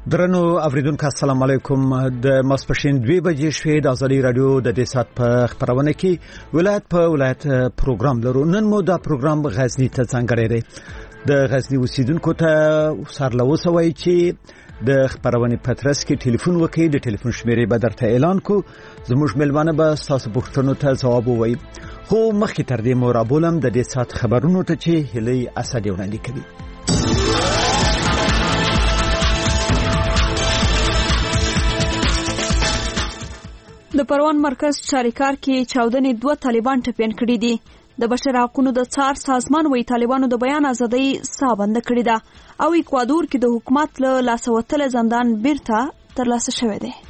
درنو اوریدونکو السلام علیکم د ماسپښین 2 بجې شوې د ازادي رادیو د دې سات په خبرونه کې ولایت په ولایت پروګرام لرو. نن مو دا پروګرام غزنی ته څنګه دی د غزنی اوسیدونکو ته سرلوسوي چې د خبرونه پترس کې ټلیفون وکړي. د ټلیفون شمیرې به درته اعلان کو. زموږ ملمانه به تاسو پوښتنو ته ځواب ووایي. خو مخکې تر دې مو رابولم د دې سات خبرونو ته چې هلي اسد وړاندې کوي. د پروان مرکز چاریکار کې چاودنې 2 طالبان ټپيان کړي دي. د بشر حقوقو د څار سازمان وی طالبانو د بیان ازادي سابند کړي ده او اکوادور کې د حکومت له لاسوتل زندان بیرته ترلاسه شوی دی.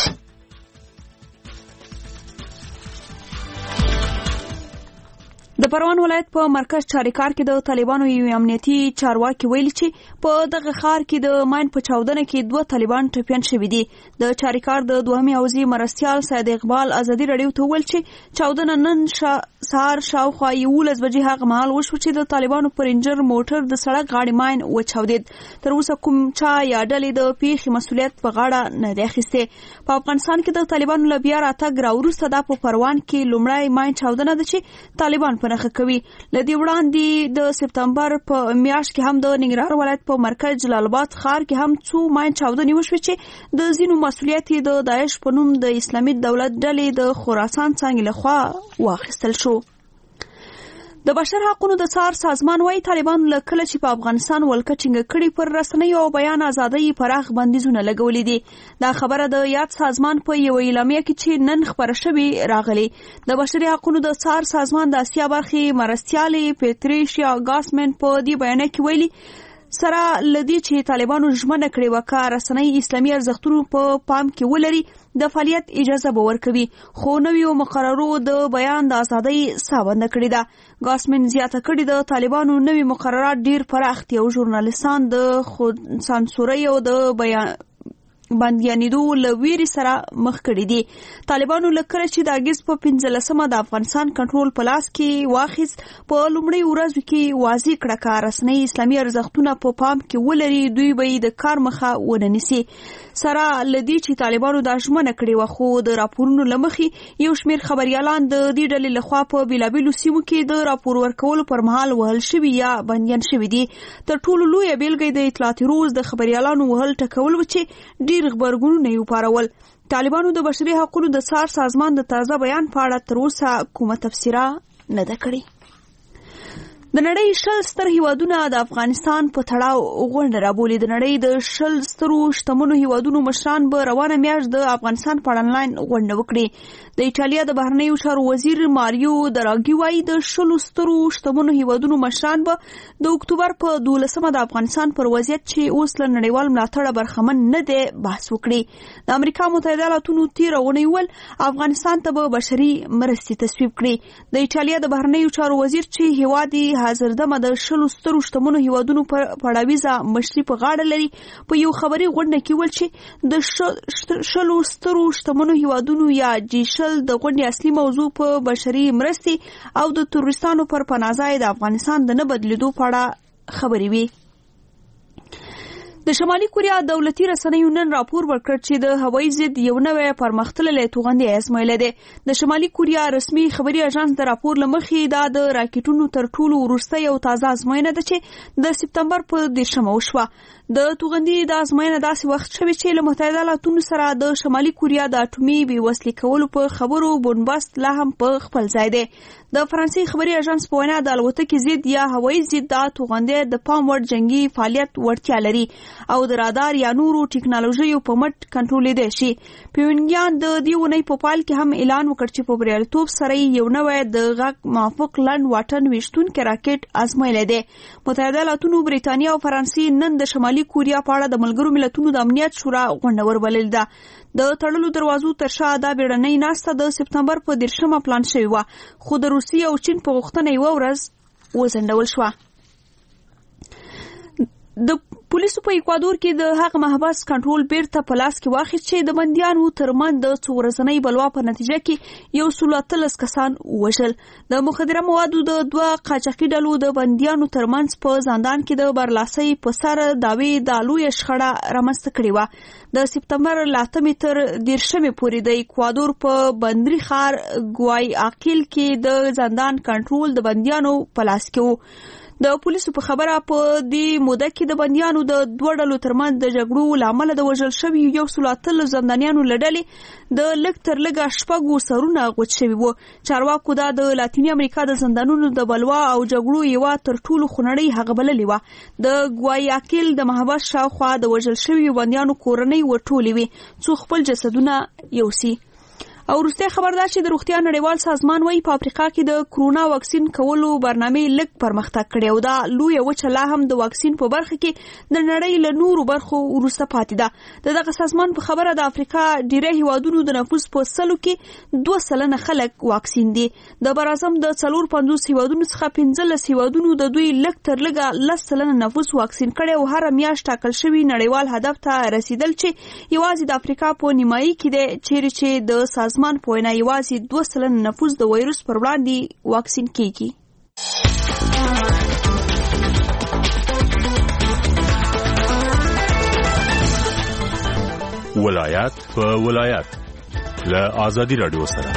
د پروان ولایت په مرکز چاریکار کې د طالبانو یو امنیتي چارواکي ویل چې په دغه ښار کې د ماین په چاودنه کې 2 طالبان ټپيان شوي دي. د چاریکار د دوهمي حوزې مرستيال سید اقبال ازادي رادیو ته ویل چې چاودنه نن سهار شاوخوا 11 بجې هغه مهال وشو چې د طالبانو پر رینجر موټر د سړک غاړې ماین وچاودید. تر اوسه کوم چا یا ډلې د پیښې مسولیت په غاړه نه دی اخیسته. په افغانستان کې د طالبانو له بیا راتګ راوروسته د پروان کې لومړی ماین چاودنه ده چې طالبان په نخښه کوي. لدی وړاندې د سپتمبر په میاشت کې هم د ننګرهار ولایت په مرکز جلال آباد ښار کې هم څو ماین چاودنې وشوې چې د ځینو مسولیت د داعش په نوم د اسلامي دولت ډلې د خراسان څنګه لخوا واخیستل شو. د بشر حقوقو د څار سازمان وايي طالبان له کله چې په افغانستان ولکه ټینګه کړي پر رسنیو او بیان ازادۍ پراخ بندیزونه لګولې دي. دا خبره د یاد سازمان په یو اعلامیه کې چې نن خبره شوې راغلي. د بشري حقوقو د څار سازمان د اسیا برخې مرستيالي پیټریشیا ګاسمن په دې بیان کې ویلي سره لدی چې طالبانو ژمنه کړې وکړه رسنۍ اسلامي ارزښتونو په پام کې ولري د فعالیت اجازه به ورکوي خو نویو مقررو د بیان د ازادۍ سابند کړی ده. ګاسمن زیاته کړی د طالبانو نوی مقررات ډیر پراخ دي او ژورنالیستان د خود سانسورۍ او د بیان باندېانیدو لویری سره مخ کړی دي. طالبانو لکه چې د اگست په 15مه د افغانستان کنټرول پلاس کې واخیست په لومړی ورځ کې واضح کړه چې رسنۍ اسلامي ارزښتونه په پام کې ولري دوی به د کار مخه وننسي. سره لدی چې طالبانو د ژمنه کړی و خو د راپورونو لمخې یو شمیر خبريالان د دې ډلې لخوا په بیلابیلو سیمو کې د راپور ورکولو پر مهال وهل شوي یا بنديان شوي دي. تر ټولو لوی بیلګه د اطلاعاتي روز د خبريالانو وهل ټکول و چې ډیر خبرګونونه یې وپارول. طالبانو د بشري حقوقو د څار سازمان د تازه بیان په اړه تر اوسه کومه تفسیره نه ده کړې. د نړۍ 10 ستر هیوادونه د افغانستان په تړاو غونډه رابولي. د نړۍ د 10 سترو شتمنو هیوادونو مشران به روانه میاشت د افغانستان په اړه آنلاین غونډه وکړي. د ایټالیا د بهرنیو چارو وزیر ماریو دراګي وايي د 10 سترو شتمنو هیوادونو مشران به د اکتوبر په 12مه د افغانستان پر وضعیت چې اوس له نړیوال ملاتړ برخمن نه دی بحث وکړي. د امریکا متحده ایالاتونو تیرونه ویل افغانستان ته به بشري مرستې تصویب کړي. د ایټالیا د بهرنیو چارو وزیر چې هیوادي حاضر دمه د 10 سترو شتمنو هیوادونو په پړاویزه مشري په غاړه لري په یو خبري غونډه کې ول چې د 10 سترو شتمنو هیوادونو یا جیشل د غونډې اصلي موضوع په بشري مرستې او د تروریستانو پر پناهځای د افغانستان د نه بدلیدو په اړه خبري وي. د شمالي کوریا دولتي رسنیو نن راپور ورکړ چې د هوایي ضد یو نوې پرمختللې توغندي ازمایل دي. د شمالي کوریا رسمي خبري اژانس د راپور لمخې د راکټونو تر ټولو وروستۍ او تازه ازموینه ده چې د سپتمبر په 10مه وشوه. د توغندي د ازموینه داسې وخت شوی چې له متحده ایالاتونو سره د شمالي کوریا د اټومي بیوسلې کولو په خبرو بنبست لا هم په خپل ځای دی. د فرانسې خبري اژانس په وینا د الوتکې ضد یا هوایي ضد د توغندي د پام وړ جنگي فعالیت وړتیا لري او د رادار یا نورو ټکنالوژیو په مټ کنټرولېدای شي. پیونګیان د دې ونې په پال کې هم اعلان وکړ چې په بریالیتوب سره یو نوې د غږ موافق لنډ واټن ویشتونکي راکټ ازمایلی دی. متحده ایالاتونو بریتانیا او فرانسې نن د شمالي کوریا په اړه د ملګرو ملتونو د امنیت شورا غونډه وربلل ده. د تړلو دروازو تر شا دا بیړنۍ ناسته د سپتمبر په 10مه پلان شوی و خو د روسیې او چین په غوښتنه یو ورځ وځنډول شوه. د پولیسو په ایکوادور کې د هغه محبس کنټرول بیرته په لاس کې واخیست چې د بندیانو ترمنځ د څو ورځنۍ بلوا په نتیجه کې 113 کسان وژل. د مخدره موادو د 2 قاچاقي ډلو د بندیانو ترمنځ په زندان کې د برلاسۍ په سر داوی د لوی شخړه رامنځته کړې و. د سپتمبر 8 تر 10 پورې د ایکوادور په بندري ښار ګوایاکیل کې د زندان کنټرول د بندیانو په لاس کې و. د پولیسو په خبره په دې موده کې د بندیانو د 2 ډلو ترمنځ د جګړو لامل د وژل شوی 113 زندانیانو لړلې د لږ تر لږه 6 سرونه غوڅ شوي وو. چارواکو دا د لاتینی امریکا د زندانونو د بلوا او جګړو یو تر ټولو خونړۍ هغه بللې و. د ګوایاکیل د محبس شاوخوا د وژل شوی بندیانو کورنۍ وټولې وي څو خپل جسدونه یوسي. او وروسته خبر ده چې د روغتیا نړیوال سازمان وايي په افریقا کې د کرونا واکسین کولو برنامه لږ پرمختګ کړی او دا لوی وچه لا هم د واکسین په برخه کې د نړۍ له نورو برخو وروسته پاتې ده. دغه سازمان په خبره د افریقا ډیری هیوادونو د نفوس په سلو کې 2% خلک واکسین دي. د برازم د 450 هیوادونو څخه 15 هیوادونو د دوی لږ تر لږه 10% نفوس واکسین کړي او هر میاشت ټاکل شوی نړیوال هدف ته رسیدل چې یوازې د افریقا په نیمایي کې دی چیرې چې د سازمان په وینا یوازې 2% نفوس د وایروس پر وړاندې واکسین کیږي. ولایت په ولایت له آزادی رادیو سره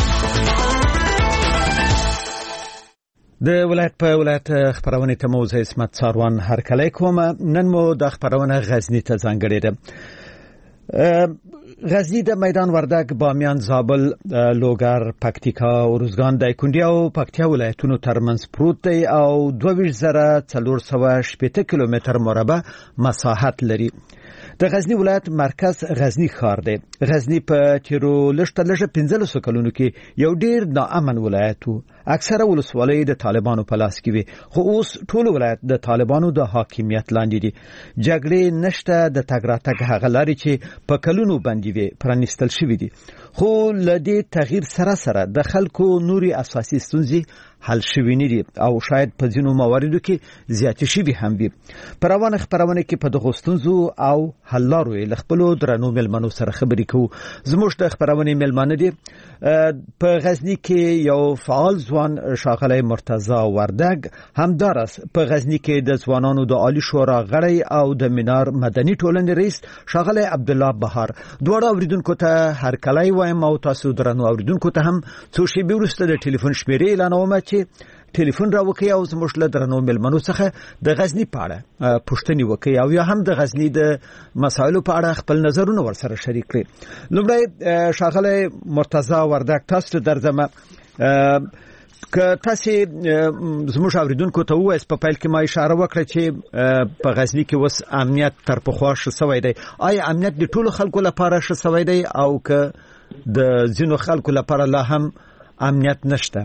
د ولایت په ولایت خبرونه ته مو زه اسمت ساروان هرکلی کوم. نن مو د خبرونه غزنی ته ځانګړې ده. غزنی د میدان وردک، بامیان، زابل، لوګر، پکتیکا، ارزګان، دایکنډي او پکتیا ولایتونو ترمنځ پروت دی او 22,480 کیلومتر مربع مساحت لري. د غزنی ولایت مرکز غزنی ښار دی. غزنی په تیرو لږ 15 کلونو کې یو ډیر ناامن ولایت و. اکثره ولسوالۍ د طالبانو په لاس کې وي، خو اوس ټول ولایت د طالبانو د حاکمیت لاندې دي. جګړې نشته، د تګ راتګ هغه لارې چې په کلونو باندې وي پرانیستل شوې دي. خو لدې تغییر سره د خلکو نوري اساسي ستونزې حل شوي نه دي او شاید په ځینو مواردو کې زیاتې شوي هم وي. په روانه خبرونه کې په دغو ستونزو او حل لارو له خپلو درنو مېلمنو سره خبرې کوو. زموږ د خبرونې مېلمانه دي په غزنی کې یو فعال ځوان ښاغلی مرتضی وردګ، همداراز په غزنی کې د ځوانانو د عالی شورا غړی او د منار مدني ټولنې رئیس ښاغلی عبدالله بهار. دواړه اوریدونکو ته هرکلی وایم او تاسو درنو اوریدونکو ته هم څو شېبې وروسته د ټلیفون شمیرې اعلانوم چې ټلیفون راوکړئ او زموږ له درنو مېلمنو څخه د غزنی په اړه پوښتنې وکړئ او یا هم د غزنی د مسایلو په اړه خپل نظرونه ورسره شریک کړئ. لومړی ښاغلی مرتضی وردګ، تاسو ته درځم. که تاسو زموږ اوریدونکو ته ووایئ، په پیل کې ما اشاره وکړه چې په غزنی کې اوس امنیت تر پخوا ښه سوی دی. آیا امنیت د ټولو خلکو لپاره ښه سوی دی او که د ځینو خلکو لپاره لا هم امنیت نشته؟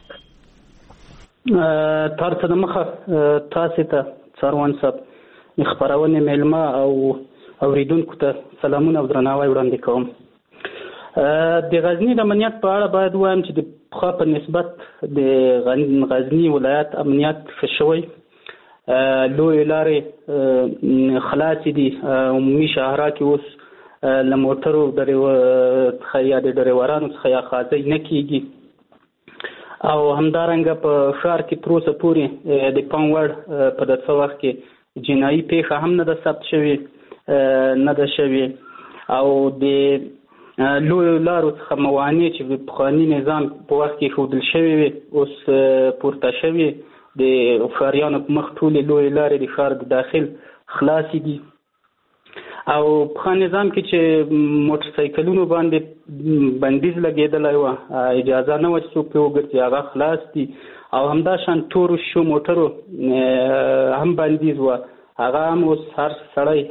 تاسو د مخه تاسو ته څاروان صاحب خبرونه میلمه او اوریدونکو ته سلامونه او درناوی وړاندې کوم. د غزنی د امنیت په اړه باید وایم چې د پخوا په نسبت د غزنی ولایت امنیت ښه شوی. لوی لارې خلاص دي. عمومي شهرها کې اوس له موټرو څخه یا د ډریورانو څخه یا خاطی نه کیږي او همدارنګه په ښار کې تر اوسه پورې د پام وړ په دغه وخت کې جنایي پیښه هم نه ده ثبت شوې نه ده شوې او د لوی لارو څخه موانع چې په پخواني نظام په وخت کې ښودل شوې وي اوس پورته شوې. د ښاریانو په مخ ټولې لوی لارې د ښار د داخل خلاصې دي او په نظام کې چې موټر سایکلونو باندې بندیز لګېدلی و، اجازه نه وه چې څوک پرې وګرځي، هغه خلاص دي او همدا شان تورو شو موټرو هم بندیز و، هغه هم اوس هر سړی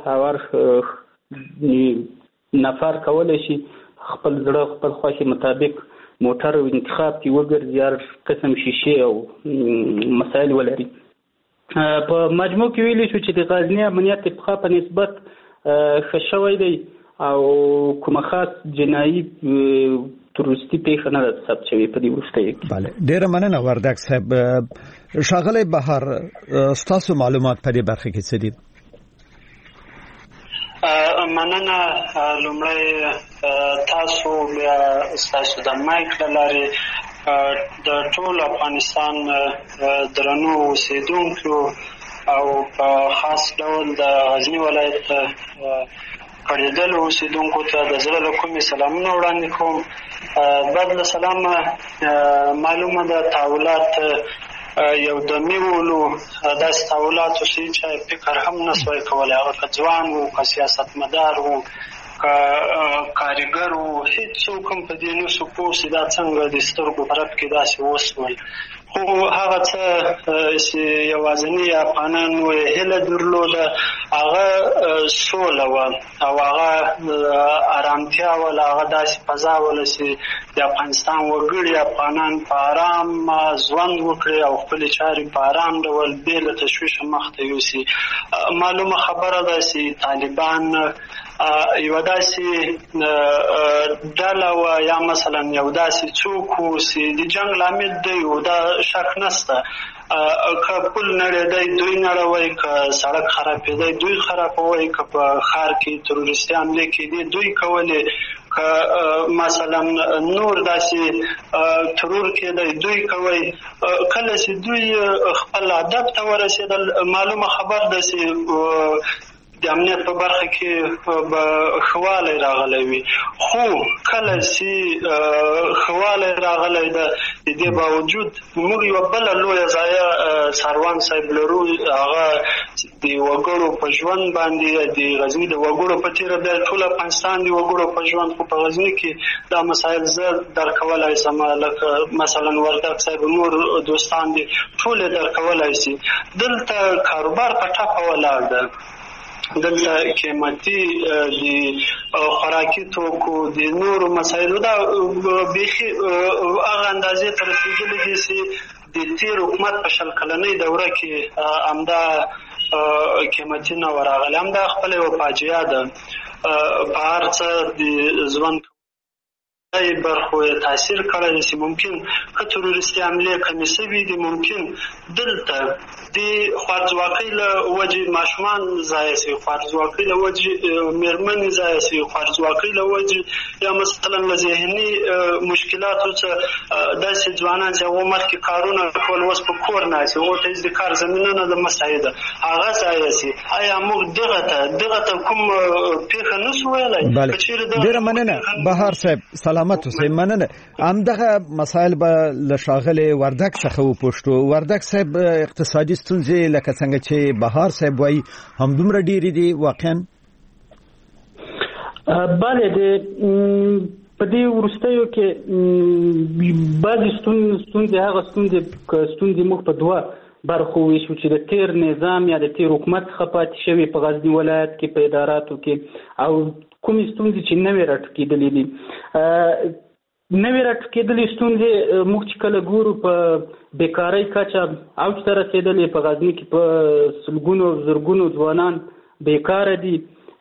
هر نفر کولی شي خپل زړه خپل خوښې مطابق موټر انتخاب کې وګرځي، هر قسم شیشې او مسایل ولري. په مجموع کې ویلی شو چې د غزنی امنیت د پخوا په نسبت ښه شوی دی او کومه خاص جنایي تروریستي پیښه نه ده ثبت شوې په دې وروستیو کې. بله، ډېره مننه وردګ صاحب. ښاغلی بهار، ستاسو معلومات په دې برخه کې څه دي؟ مننه. لومړی تاسو بیا ستاسو د مایک له لارې د ټول افغانستان درنو اوسېدونکو او په خاص ډول د غزني ولایت کړېدلو اوسېدونکو ته د زړه له کومې سلامونه وړاندې کوم. بعد له سلامه معلومه ده تحولات یو دمي ولو، داسې تحولات اوسي چې فکر هم نسوای کولی، هغه که ځوان وو که سیاستمدار وو که کارګر وو، هېڅوک هم په دې نسو پوه سي دا څنګه د سترګو په رپ کې داسې وسول. خو هغه څه چې یوازیني افغانانو هیله درلوده هغه سوله وه او هغه ارامتیا وله، هغه داسې فضا وله چې د افغانستان وګړي افغانان په ارام ژوند وکړي او خپلې چارې په ارام ډول بې له تشویشه مخته یوسي. معلومه خبره ده چې طالبان یو داسې ډله وه یا مثلا یو داسې څوک وو چې د جنګ لامل دی او دا شک نشته، که پل نړېدی دوی نړوي، که سړک خرابېدی دوی خرابوي، که په ښار کې تروریستي حملې کېدې دوی کولې، که مثلا نور داسې ترور کېدی دوی کوي. کله چې دوی خپل هدف ته ورسېدل معلومه خبر ده چې د امنیت په برخه کې به ښه والی راغلی وي. خو کله چې ښه والی راغلی ده د دې باوجود موږ یوه بله لویه ضایع سروان صاحب لرو، هغه د وګړو په ژوند باندې د غزني د وګړو په تېره بیا ټول افغانستان د وګړو په ژوند، خو په غزني کې دا مسایل زه درکولی شم، لکه مثلا وردګ صاحب نور دوستان دي ټول یې درکولی شي. دلته کاروبار په ټپه ولاړ ده، دلته قیمتي د خوراکي توکو د نورو مسایلو دا بیخي هغه اندازې ته رسېدلي دي چې د تېر حکومت په 20 کلنۍ دوره کې همدا قیمتي نه ورغلی. همدا خپله یوه فاجعه ده. په هر څه د ژوند برخو تاثیر کړی چې ممکن که تروریستي حملې کمې شوي دي، ممکن دلته د خوارځواکۍ له وجې ماشومان ضایع شي، خوارځواکۍ له وجې مېرمنې ضایع شي، خوارځواکۍ له وجې یا مثلا له ذهني مشکلاتو څخه داسې ځوانان چې هغو مخکې کارونه کول اوس په کور ناست، هغو ته هېڅ د کار زمینه نه ده مساعده، هغه ضایع شي. آیا موږ دغه ته کوم پېښه نشو ویلی؟ ډېره مننه بهار صاحب، سلامت اوسئ. مننه. همدغه مسایل به له ښاغلي وردګ څخه وپوښتو. وردګ صاحب، اقتصادي ستونزې لکه څنګه چې بهار صاحب وایي همدومره ډېرې دي واقعا؟ بله، په دې وروستیو کې بعضې ستونزې هغه ستونزې موږ په دوه برخو ویشو چې د تیر نظام یا د تیر حکومت څخه پاتې شوي په غزني ولایت کې په اداراتو کې، او کومې ستونزې چې نوې راټوکېدلې دي. نوې راټوکېدلې ستونزې موږ چې کله ګورو په بیکارۍ کچه اوج ته رسېدلې، په غزني کې په سلګونو زرګونو ځوانان بیکاره دي.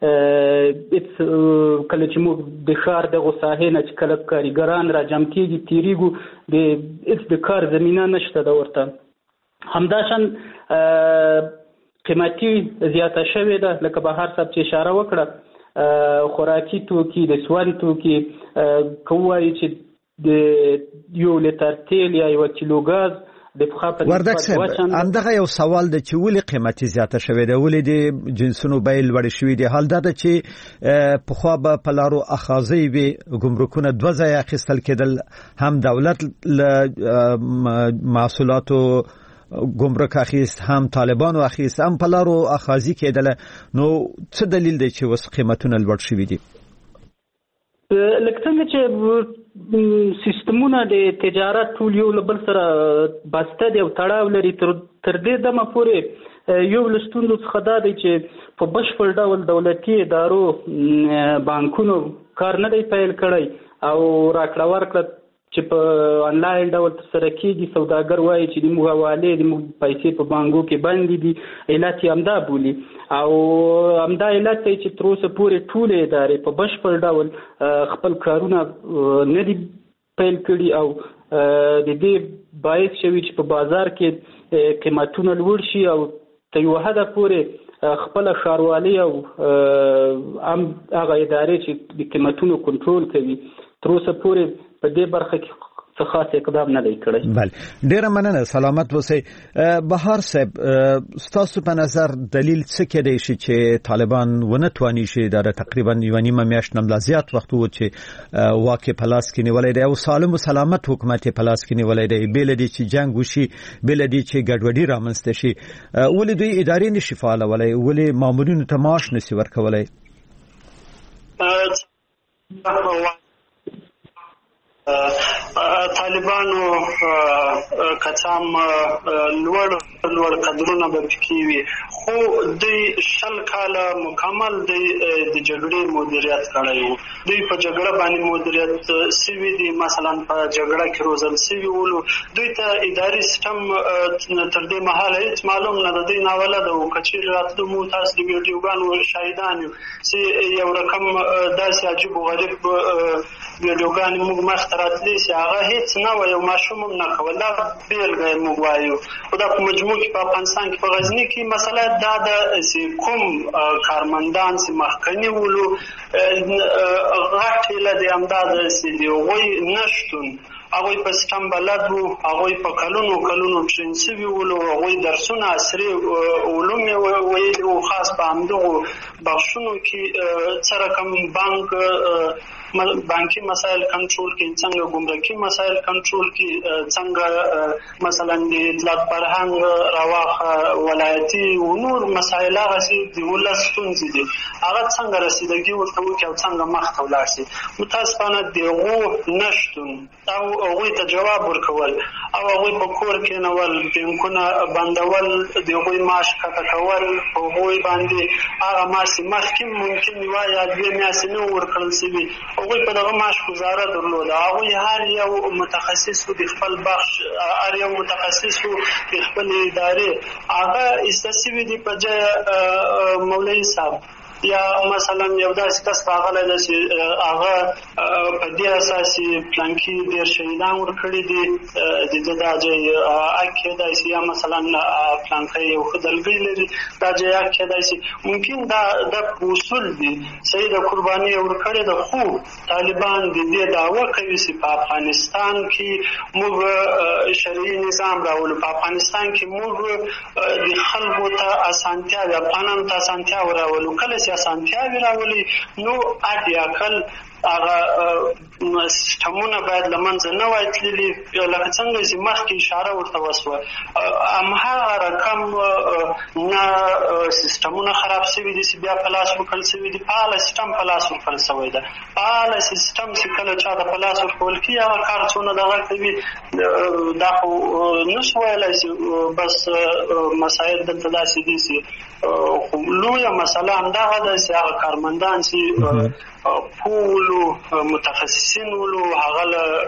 کله چې موږ د ښار دغو ساحې نه چې کله کارګران را جمع کېږي تېرېږو، هېڅ د کار زمینه نشته ده ورته. همداشان قیمتي زیاته شوې ده، لکه بهار صاحب چې اشاره وکړه، خوراکي توکي، د سون توکي، که ووایي چې د یو لیتر تیل یا یو کیلو ګاز وردګ صاحب، همدغه یو سوال ده چې ولې قیمتي زیاته شوې ده، ولې د جنسونو بیې لوړې شوې دي؟ حال دا ده چې پخوا به په لارو اخاذې وي، ګمرکونه 2 ځایه اخیستل کېدل، هم دولت له محصولاتو ګمرک اخیست، هم طالبانو اخیست، هم په لارو اخاذي کېدله. نو څه دلیل دی چې اوس قیمتونه لوړ شوي دي؟ لکه څنګه چې سیستمونه د تجارت ټول یو له بل سره بسته دي او تړاو لري، تر دې دمه پورې یو له ستونزو څخه دا دی چې په بشپړ ډول دولتي ادارو بانکونو کار نه دی پیل کړی او راکړه ورکړه چې په انلاین ډول ترسره کېږي. سوداګر وایي چې د موږ حوالې د موږ پیسې په بانکو کې بندې دي، علت یې همدا بولي او همدا علت دی چې تر اوسه پورې ټولې ادارې په بشپړ ډول خپل کارونه نه دي پیل کړي او د دې باعث شوي چې په بازار کې قیمتونه لوړ شي او تر یو حده پورې خپل ښاروالي او عام هغه ادارې چې د قیمتونو کنټرول کوي تر اوسه پورې په دې برخه کې څه خاص اقدام نه دی کړی. بله ډیره مننه سلامت اوسئ. بهار صاحب ستاسو په نظر دلیل څه کېدای شي چې طالبان ونه تواني شي دا تقریبا یو نیمه میاشت نه زیات وخت و چې واکه پلاس کې نیولای دی او سالم او سلامت حکومت پلاس کې نیولای دی بل دي چې جنگ وشي بل دي چې ګډوډي رامنځته شي ولې دوی ادارې نشي فعالولای ولې مامورینو ته معاش نشي ورکولای؟ طالبانو کڅام لوړ قدرونه به پکې وي خو د شل کاله مکمل د جګړې مدیریت کړی وو. دوی په جګړه باندې مدیریت سوي دي، مثلا په جګړه کې روزل سوي ولو. دوی ته اداري سیستم تر دې مهاله هیڅ معلوم نه دی ناولد او کچیر راتلو مو تاسو د ویډیوګانو شاهدان یو یو رقم داسې عجیب او غریب ویډیوګان موږ مختراتلی چې هغه هیڅ نه و یو ماشوم نه کول دا بیلګه موږ وایو. خو دا په مجموع کې په افغانستان کې په غزنی کې مسله دا د کوم کارمندان چې مخکنی ولو غټ له دې امداد چې دی وای نشټون هغه په سیستم بلد وو، هغه په کلونو پرنسپي ولو، هغه درسونه عصري علوم ویل او خاص په همدغه بخښونو کې سره کوم بانکي مسائل کنټرول کې څنګه ګمرکي مسائل کنټرول کې څنګه مثلا د اطلاعات فرهنګ رواخه ولایتي او نور مسائل هغه چې د ولستون دي هغه څنګه رسیدګي ورته وکړي او څنګه مخ ته ولاړ شي. متاسفانه دغه نشتون او هغه ته جواب ورکول او هغه په کور کې نول بانکونه بندول دغه معاش کټه کول او هغه باندې هغه معاش مخکې ممکن وایي د دې میاشتې نو ورکړل شي هغه په دغه معاش گزاره درلوده. هغه هر یو متخصص د خپل بخش هر یو متخصص د خپل ادارې هغه استثماري دی په ځای مولوی صاحب یا مثلا یو داسې کس راغلی دی چې هغه په دې اساسي پلانکی ډېر شهیدان ورکړي دي د دا ځای اکه داسې یا مثلا پلانکی یو خدلګي لري دا ځای اکه داسې ممکن دا د اصول دي صحیح د قرباني ورکړي د خو طالبان د دې دعوه کوي چې په افغانستان کې موږ شرعي نظام راولو، په افغانستان کې موږ د خلکو ته اسانتیا د افغانانو ته اسانتیا راولو. کله چې اسانتیا راولي نو اټیاکل هغه سیستمونه باید لمنځه نه وای تللی لکه څنګه چې مخکې اشاره ورته وسوه هماغه رقم نه سیستمونه خراب شوي دي چې بیا پلاس ورکړل شوي دي. فعاله سیستم پلاس ورکړل شوی ده. فعاله سیستم چې کله چا د پلاس ورکول کېږي هغه کار څونه دغه کوي دا خو نشو ویلی چې بس مسایل دلته داسې دي چې لویه مسله همدغه ده چې هغه کارمندان چې پولو متخصصین ولو هغه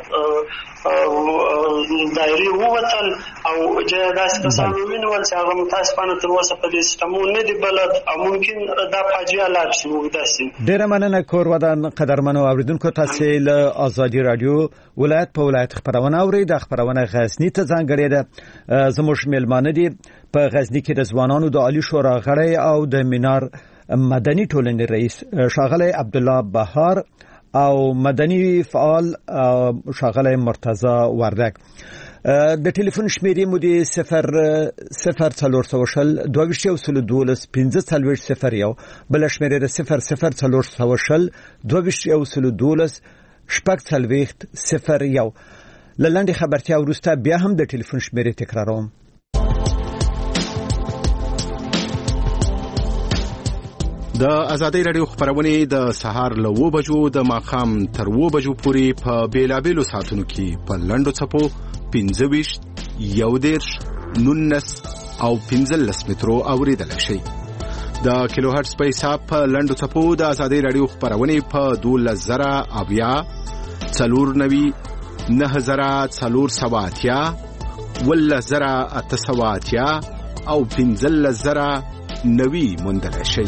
دایري ووتل او جهاداس کسانو وینول چې هغه متاسفانه تر اوسه په دې سیستمونو نه دی بلد او ممکن دا فاجعه لا شي وداسي. ډیره مننه کور ودان قدرمنو اوریدونکو تاسو له ازادي رادیو ولایت په ولایت خبرونه اورید. خبرونه غزنی ته ځانګړې ده. زموږ میلمانه دي په غزنی کې د ځوانانو د عالی شورا غړی او د مینار مدني ټولنې رئیس شاغله عبدالله بهار او مدني فعال شاغله مرتضی وردک. د ټلیفون شمیرې مو دي 00400 2212 1501 بل شمیرې 00400 2212 شپږ لنډه خبرتیا ورسته بیا هم د ټلیفون شمیرې تکراروم. د ازادي رادیو خبرونه د سهار له 2 بجو د ماخام تر 2 بجو پورې په بیلابېلو ساعتونو کې په لنډو چپو 15 19 او 15 مترو اوریدل شي. د کیلو هرتز په حساب په لنډو چپو د ازادي رادیو خبرونه په 12000 اویا 490 9480 10880 او 15090 مندل شي.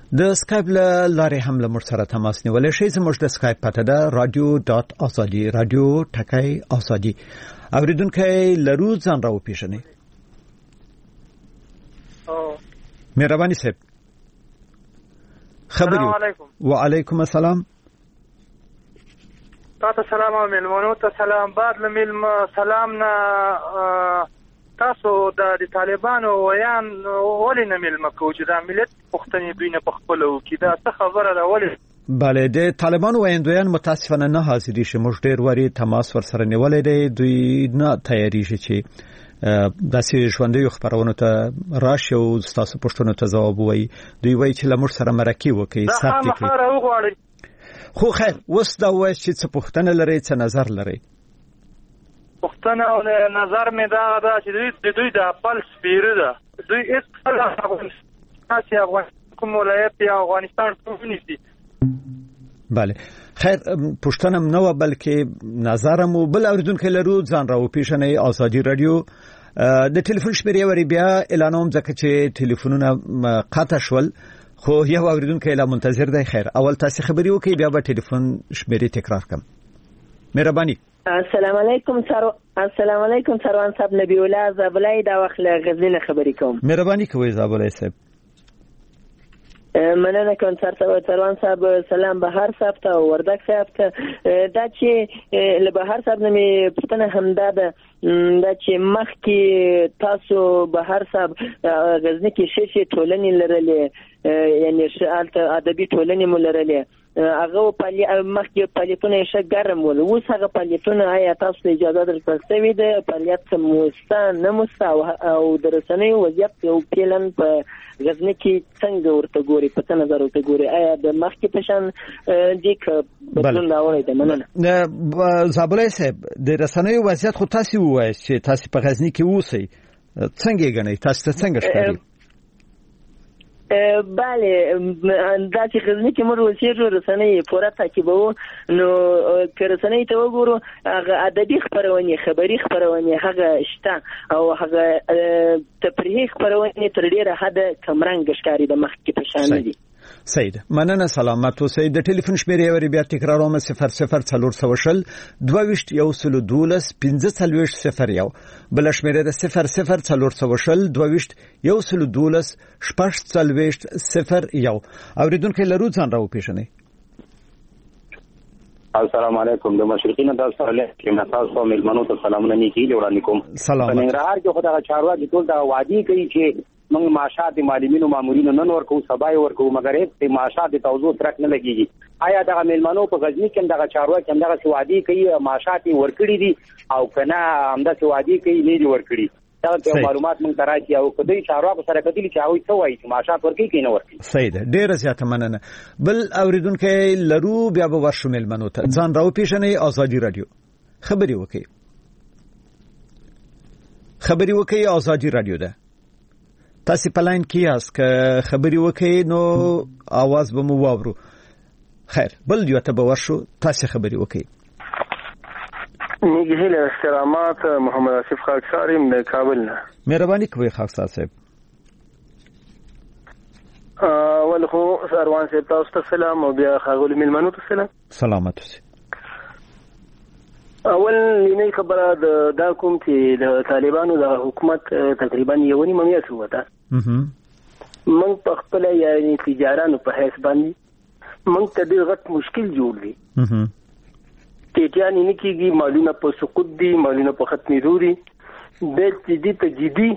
د سکایپ لارې هم له موږ سره تماس نیولای شئ. زموږ د سکایپ پته ده radio.azadi radio.azadi. اوریدونکو لرو ځان راو پیژنئ. مهرباني صاحب خبري. السلام علیکم. وعلیکم السلام. تاسو سلام او ملمنو ته سلام. بعد لملم سلام نه تاسو د طالبانو ویان ولې نه ملم کو چې د ملت پښتني دوی نه پخپلو کې دا څه خبره ده ولې؟ بله د طالبانو ویاندویان متاسفانه نه حاضرې شي. موږ ډېر واري تماس ورسره نیولې دی. دوی نه تیاریږي چې داسې ژوندۍ خبرونه ته راشي او تاسو پښتنو ته ځواب وایي. دوی وایي چې لمر سره مرکه وکړي ثبت کړي. خو خیر اوس دا وایي چې څه پښتنه لري څه نظر لري. پښتنه او نظر مې دا چې دوی د خپل سپیره ده. دوی هیڅ کوم ولایت یا افغانستان څخه نشي. بله خیر پښتنم نو بلکې نظرم بل اوریدونکو لرو ځان راو پیژنئ. آزادي رادیو د ټلیفون شمیرې وری بیا اعلانوم ځکه چې ټلیفونونه قطع شول خو یو اوریدونکو لا منتظر دی. خیر اول تاسو خبري وکړئ بیا به ټلیفون شمیرې تکرار کوم. مهرباني. السلام علیکم سروان صاحب. نبی الله زابلای دا وخت له غزنی خبرې کوم. مهرباني کوئ زابلای صاحب. مننه کوم سروان صاحب. سلام بهار صاحب ته او وردک صاحب ته. دا چې له بهار صاحب نه مې پوښتنه همدا ده دا چې مخکې تاسو بهار صاحب غزنی کې شې ټولنې لرلې یعنی ادبي ټولنې مو لرلې هغه مخکې فعالیتونه یې ښه ګرم ول. اوس هغه فعالیتونه آیا تاسو ته اجازه درکړل شوې ده فعالیت موسته نه موسته او د رسنیو وضعیت یو پلان په غزنی کې څنګه ورته ګوري په نظر ورته ګوري آیا د مخکې په شان دې بدلون راوړی دی؟ مننه. زابلای صاحب د رسنیو وضعیت خو تاسو وایي چې تاسو په غزنی کې اوسئ څنګه یې ګڼئ؟ تاسو ته څنګه ښکاري؟ بله دا چې غزنی کې موږ اوسېږو رسنۍ پوره تعقیبوو نو که رسنۍ ته وګورو هغه ادبي خپرونې خبري خپرونې هغه شته او هغه تفریحي خپرونې تر ډېره حده کمرنګه ښکاري د مخکې په شان دي. سید مننه سلامت اوسئ. د ټلیفون شمیرې وری بیا تکراروم 00 420 12 15 بل شمیرې د 00 420 12 اوریدونکو لرو ځان راو پیژنئ. السلام علیکم. د مشرقین د سره کې تاسو ملمنو ته سلامونه نیکی وړاندې کوم. سلام. ننګرهار کې خدای چارواکي ټول دا وادي کوي چې موږ معاشات معلمینو مامورینو نن ورکو سبا ورکو مګر هیڅ معاشات توزیع ترک نه لګیږي. آیا دا ملمنو په غزنی کې دا چارواکي هم دا وادي کوي معاشات ورکړي دي او کنه هم دا وادي کوي نه دي ورکړي؟ دا معلومات موږ تراشي او کدی چارواکو سره کتلی چې هغه څه وایي چې معاشات ورکړي کې نه ورکړي. صحیح ده. ډیره زیاته مننه. بل اوریدونکو لرو بیا به ورشو ملمنو ته ځان راو پیژنئ. آزادي رادیو خبري وکړي آزادي رادیو ده. تاسو په لاین کې یاست که خبري وکړئ نو आवाज به مو واورو. خیر بل یو ته به ورشو تاسو خبري وکړئ. نیګهیل استرامات محمد آصف خاکسار د کابل نه. مهرباني کوئ خاکسار صاحب. اول خو سروان صاحب تاسو ته سلام او بیا خاغول ملمنو ته سلام. سلامت اوسئ. اول لینی خبره دا کوم چې د طالبانو د حکومت تقریبا یو نیمه میاشت وته موږ په خپل یعنی تجارانو په حساب باندې موږ ته ډېر غټ مشکل جوړ دی. تیجانی نکیږي مالونه په سقوط دي مالونه په ختمېدو دي د جدي ته جدي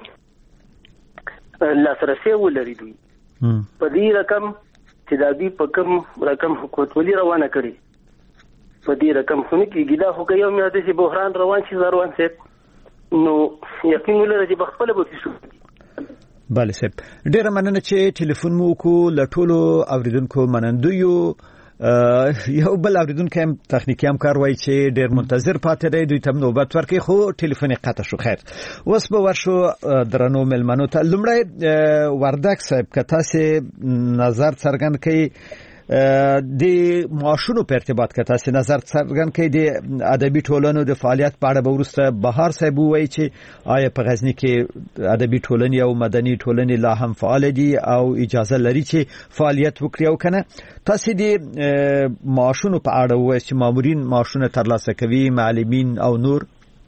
لاسرسي ولري دوی په دې رقم چې دا دوی په کوم رقم حکومت ولې روانه کړي په دې رقم خو نه کېږي. دا خو که یو میاده چې بحران روان شي زروان صاحب نو یقین ولرئ چې بخپله به شو. بله صاحب ډیره مننه چې ټلیفون مو وکړو. له ټولو اوریدونکو منندویو. یو بل اوریدونکو هم تخنیکی همکار وایي چې ډیر منتظر پاتې دی دوی ته نوبت ورکړي خو ټلیفون قطع شو. خیر اوس به ورشو درنو ملمنو ته. لومړی وردک صاحب که تاسو نظر څرګند کړئ د معاشونو په ارتباط کې تاسو نظر څرګند کړئ د ادبي ټولنو د فعالیت په اړه به ورسته بهار صاحب وایي چې آیا په غزنی کې ادبي ټولنې او مدني ټولنې لا هم فعال دي او اجازه لري چې فعالیت وکړي او کنه. تاسو د معاشونو په اړه وایي چې مامورین معاشونه ترلاسه کوي، معلمین او نور؟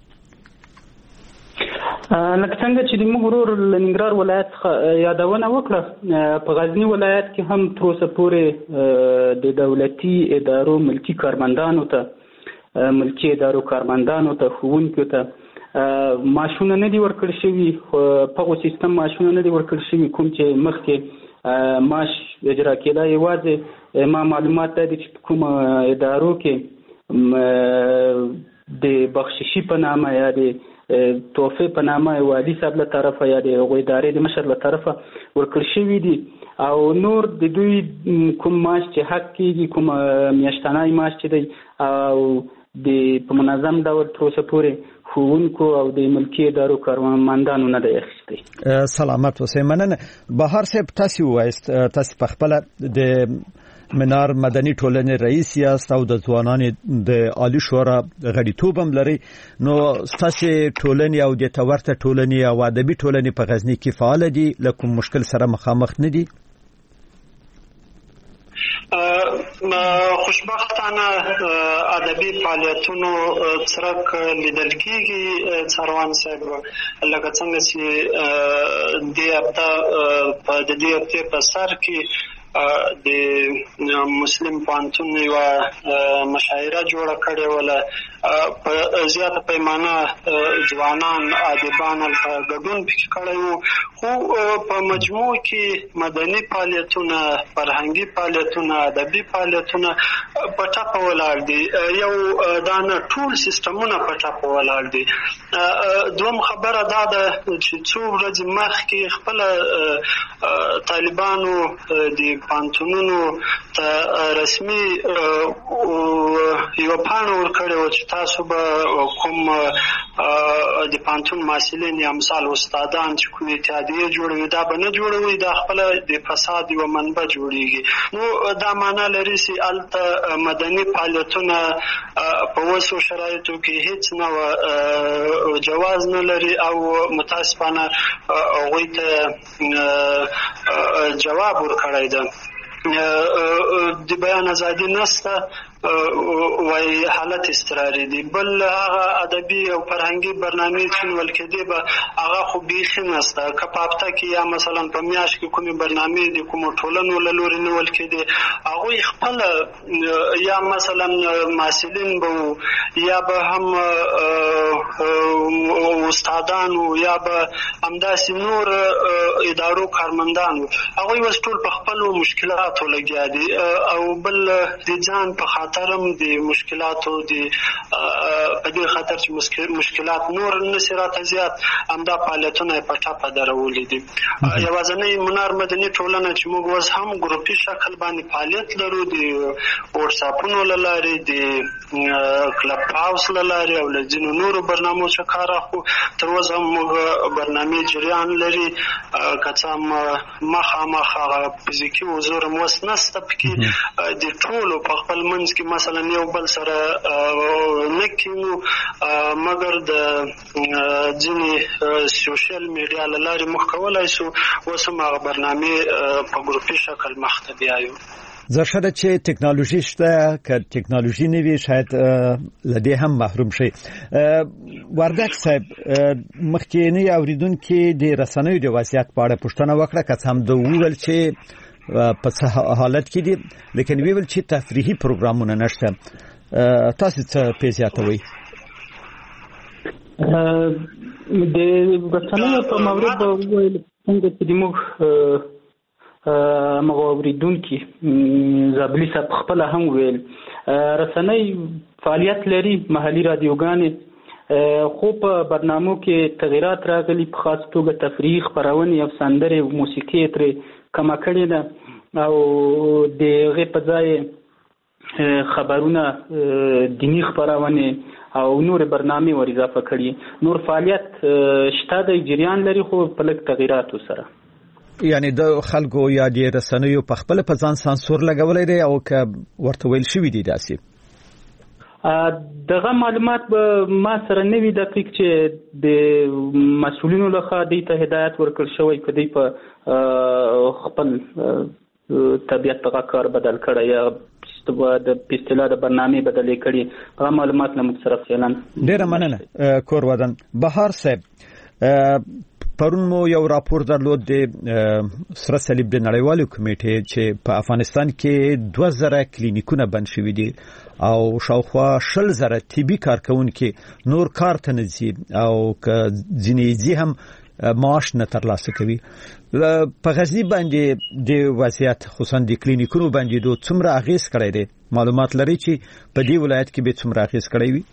لکه څنګه چې د موږ ورور لنګرهار ولایت یادونه وکړه، په غزنی ولایت کې هم تر اوسه پورې د دولتي ادارو ملکی کارمندانو ته ښوونکو ته معاشونه نه دي ورکړل شوي. په سیستم معاشونه نه دي ورکړل شوي کوم چې مخکې معاش اجرا کېده. یوازې ما معلومات دي چې کوم ادارو کې د بخششي په نامه یا د توفه په نامه والی صاحب له طرفه یا د ادارې د مشر له طرفه ورکړل شوي دي، او نور د دوی کوم معاش چې حق کېږي، کوم میاشتنی معاش چې دی او د په منظم ډول تر اوسه پورې ښوونکو او د ملکي ادارو کارمندانو نه دی اخیستی. سلامت اوسئ. مننه. بهار صاحب، تاسو وایست تاسو په خپل د منار مدني ټولنې رئیس یاست او د ځوانانو د عالی شورا غړیتوب هم لري، نو ستاسو ټولنې او د تورته ټولنې او ادبي ټولنې په غزنی کې فعال دي، لکه مشکل سره مخامخ نه دي؟ خوشبختانه ادبي فعالیتونو څرک لیدل کېږي. څاروان صاحب لکه څنګه چې د دې هفتې په سر کې د مسلم پوهنتون یو مشاعره جوړه کړې وله، په زیاته پیمانه ځوانان ادیبان په ګډون پکې کړی وو، خو په مجموع کې مدني فعالیتونه، فرهنګي فعالیتونه، ادبي فعالیتونه په ټاپه ولاړ دي. یو دا نه ټول سیستمونه په ټاپه ولاړ دي. دوم خبره دا ده چې څو ورځې مخکې خپله طالبانو د پانتونونو ته رسمي یو پاڼه ورکړې وه چې تاسو به کوم د پانتون محصلین یا مثال استادان چې کوم اتحادیې جوړوي دا به نه جوړوي، دا خپله د فساد یوه منبع جوړېږي. نو دا معنا لري چې هلته مدني فعالیتونه په اوسو شرایطو کې هیڅ نه جواز نه لري او متاسفانه هغوی ته جواب ورکړی ده. د بیان ازادي نشته، وای حالت اضطراري دي. بل هغه ادبي او فرهنګي برنامې چې نیول کېدې به هغه خو بیخي نشته. که په هفته کې یا مثلا په میاشت کې کومې برنامې د کومو ټولنو له لورې نیول کېدې، هغوی خپله یا مثلا محصلین به یا به هم استادانو یا به همداسې نور ادارو کارمندانو، هغوی اوس ټول په خپلو مشکلاتو لګیا دي، او بل د ځان په خاطر هم د مشکلاتو په دې خاطر چې مشکلات نور نشي راته زیات، همدا فعالیتونه په ټاپه درولي دي. یوازینی منار مدني ټولنه چې موږ اوس هم ګروپي شکل باندې فعالیت لرو، د واتساپونو له لارې، د کلب هاوس له لارې او له ځینو نورو برنامو څخه کار اخلو. تر اوسه هم موږ برنامې جریان لري، که څه هم مخامخ هغه فزیکي حضور هم اوس نشته پکې. د ټولو په خپل منځ کې مثلا یو بل سره نه کینو، مګر د ځینې سوشل میډیا له لارې موږ کولی شو اوس هم هغه برنامې په ګروپي شکل مخ ته بیایو. زه شته چې ټکنالوژي شته، که ټکنالوژي نه وي شاید لدې هم محروم شي. وردک صاحب، مخکینی اوریدونکو د رسنیو د وضعیت په اړه پوښتنه وکړه، که هم د ویل چې په حالت کې دي، لیکن ویل چې تفریحي پروګرامونه نشته. تاسو څه پیژاتوي؟ د رسنیو په مورد ویل څنګه چې موږ مغوریدونکو زابلی صاحب خپل هم ویل رسنۍ فعالیت لري، محلي رادیوګانې، خو په برنامو کې تغیرات راغلي، په خاص توګه تفریحي خپرونې او سندرې او موسیقي ترې کمه کړې ده، او د هغې په ځای خبرونه، دینی خپرونې او نور برنامې ور اضافه کړي. نور فعالیت شته د جریان لري، خو په لږ تغیراتو سره. یعنی د خلکو یا د رسنیو په خپل په ځان سانسور لګولې دی او که ورته ویل شوی دی داسې دغه معلومات به ما سره نه وي دقیق چې د مسؤلینو لخوا دوی ته هدایت ورکړل شوی که دوی په خپل طبیعت دغه کار بدل کړی یا د اصطلاح د برنامې بدلې کړي هغه معلومات له موږ سره فعلا ډېره مننه کور ودان بهار صاحب پرون مو یو راپور درلود د سره صلیب د نړیوالو کمیټې چې په افغانستان کې 2000 کلینیکونه بند شوي دي او شاوخوا 10000 طبي کارکونکي نور کار ته نه ځي او که ځینې ځي هم معاش نه ترلاسه کوي په غزنی باندې د وضعیت خصوصا د کلینیکونو باندې دوه څومره اغیز کړی دی معلومات لري چې په دې ولایت کې به څومره اغیز کړی وي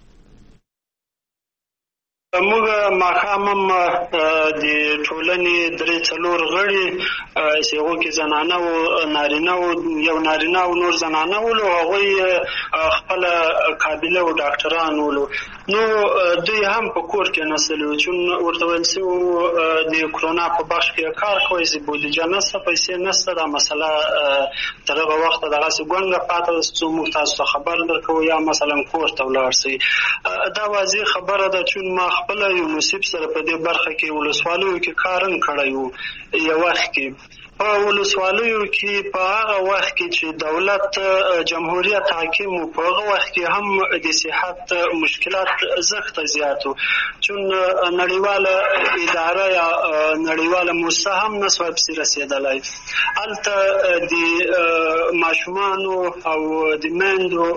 موږ ماخامم د ټولنې درې څلور غړي سیغو کې زنانه او نارینه او یو نارینه او نور زنانه ولو هغه خپل قابلیت او ډاکټران ولو نو دوی هم په کور کې نسلو چې ورته ولسو د کرونا په بخش کې کار کوي چې بودیجه نسته پیسې نسته دا مسله ترغه وخت دغه څنګه پاتې څو متاسو خبر درکو یا مثلا کور ته ولاړ سي دا واضح خبره ده چې ما خپل یو نصیب سره په دې برخه کې ولسوالیو کې کارن کړایو یو وخت کې په ولسوالیو کې په هغه وخت کې چې دولت جمهوریت حاکم په هغه وخت کې هم د صحت مشکلات زغت زیاتو چون نړیواله اداره یا نړیواله موسسه هم نسو په رسیدلای الته د ماشومانو او د مندو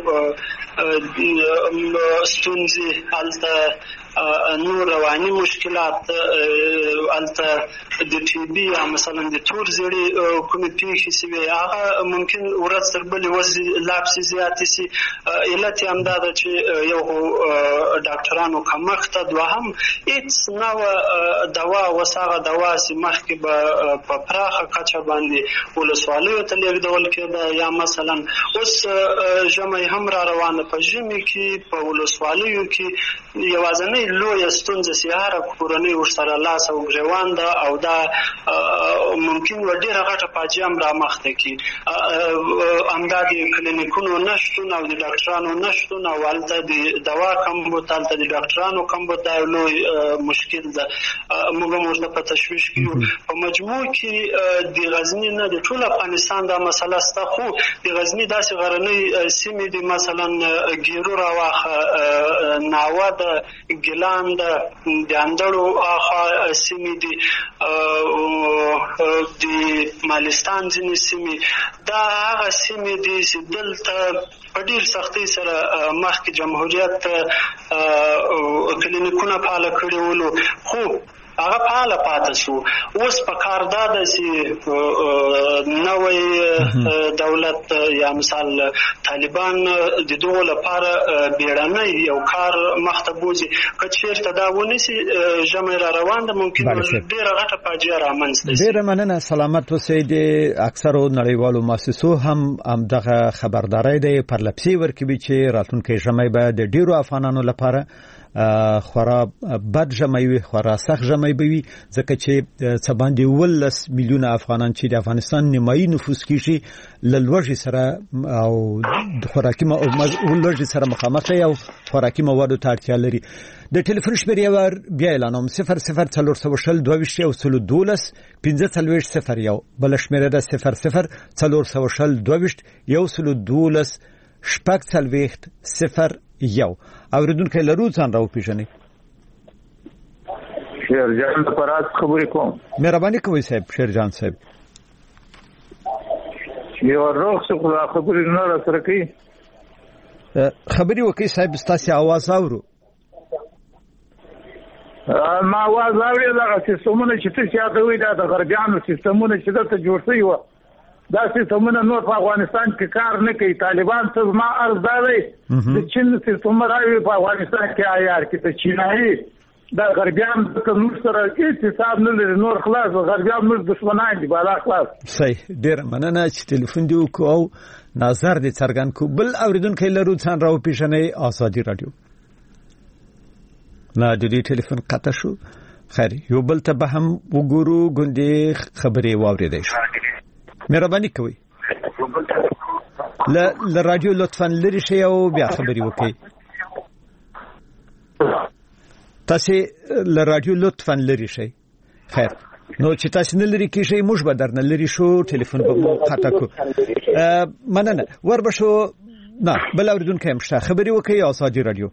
ستونزې الته نور رواني مشکلات الته د ټي بي یا مثلا د تور زړی کومې پیښې سوي هغه ممکن ورځ تر بلې وځي لاپس زیات سي علت هم دا چې یو ډاکټرانو کمښت دوهم هیڅ نو دوا وساغه دوا سي مخکې په پراخه کچه باندې ولسوالیو ته لیږدول کېده یا مثلا اوس جمعي هم را روانه په ژمي کې په ولسوالیو کې یوازنۍ لوی ستونزه سیاره کورنۍ ورسره لاس او ګریوان ده او دا ممکن ډیره غټه فاجعه هم رامخته کی امداد کلینیکونو نشټون او د ډاکټرانو نشټون او الته د دوا کمبود الته د ډاکټرانو کمبود دا لوی مشکل ده موږ مرته په تشویش کې په مجموع کې د غزنی نه د ټول افغانستان دا مسله سته خو د غزنی داسې غرنۍ سیمې دي مثلا ګیرو راواخه ناوه د ګلان د اندړو اخا سیمې دي د مالستان ځینې سیمې دا هغه سیمې دي چې دلته په ډیر سختۍ سره مخکې جمهوریت کلینیکونه فعاله کړي ولو خو هغه فعال پاتې شو اوس په کار داده چې نوې دولت یا مثال طالبان د دوه لپاره بیړنۍ یو کار مختبوزي کچېرته دا ونیسي جمع را روان ده ممکن ډیره غټه فاجعه رامنځته شي ډیره مننه سلامت اوسئ د اکثرو نړیوالو مؤسسو هم دغه خبرداري دی پر لپسي ورکوي چې راتلونکي جمع به د ډیرو افغانانو لپاره خورا بد جمعوي خورا سخت جمعوي ځکه چې څه باندې 10 میلیونه افغانان چې د افغانستان نیمایي نفوس کې لوړ سره او خوراکي لوړ سره مخامخ دي او خوراکي موادو ته اړتیا لري د ټلیفون شمېره بیا اعلانوم 0042221540 بل شمېره ده 0042221540 اوریدونکو لرو ځان راو پیژنې شیرجان د پراز خبرې کوم مهرباني کوئ صاحب شیرجان صاحب یو روغ څه خبرې نه را سره کوي خبرې وکي صاحب ستاسو आवाज اورو ما आवाज اوري دا سیستمونه چې څه یادوي دا د غربیانو سیستمونه چې دلته جوړ شوی و دا سیستمونه نور په افغانستان کې کار نه کوي طالبان څه ما ارز دی د چین سیستم راوي په افغانستان کې آیار کې ته چینایي دا غربیان د نور سره هیڅ حساب نه لري نور خلاص غربیان موږ دښمنان دي بالا خلاص صحیح ډیر مننه چې ټلیفون دی وکاو نظر دې څرګند کو بل اوریدونکو لرو ځان راو پیژنې ازادي رادیو لا د دې ټلیفون قطع شو خیر یو بل ته به هم وګورو ګوندې خبرې واورېدای شو مهرباني کوئ ل رادیو لطفا لري شي او بیا خبرې وکړئ تاسو ل رادیو لطفا لري شي خیر نو چې تاسو نه لري کې شي موږ به درنه لري شو ټلیفون به مو قطع کو مننه وربشو نه بل اوریدونکو هم شته خبرې وکړئ ازادي رادیو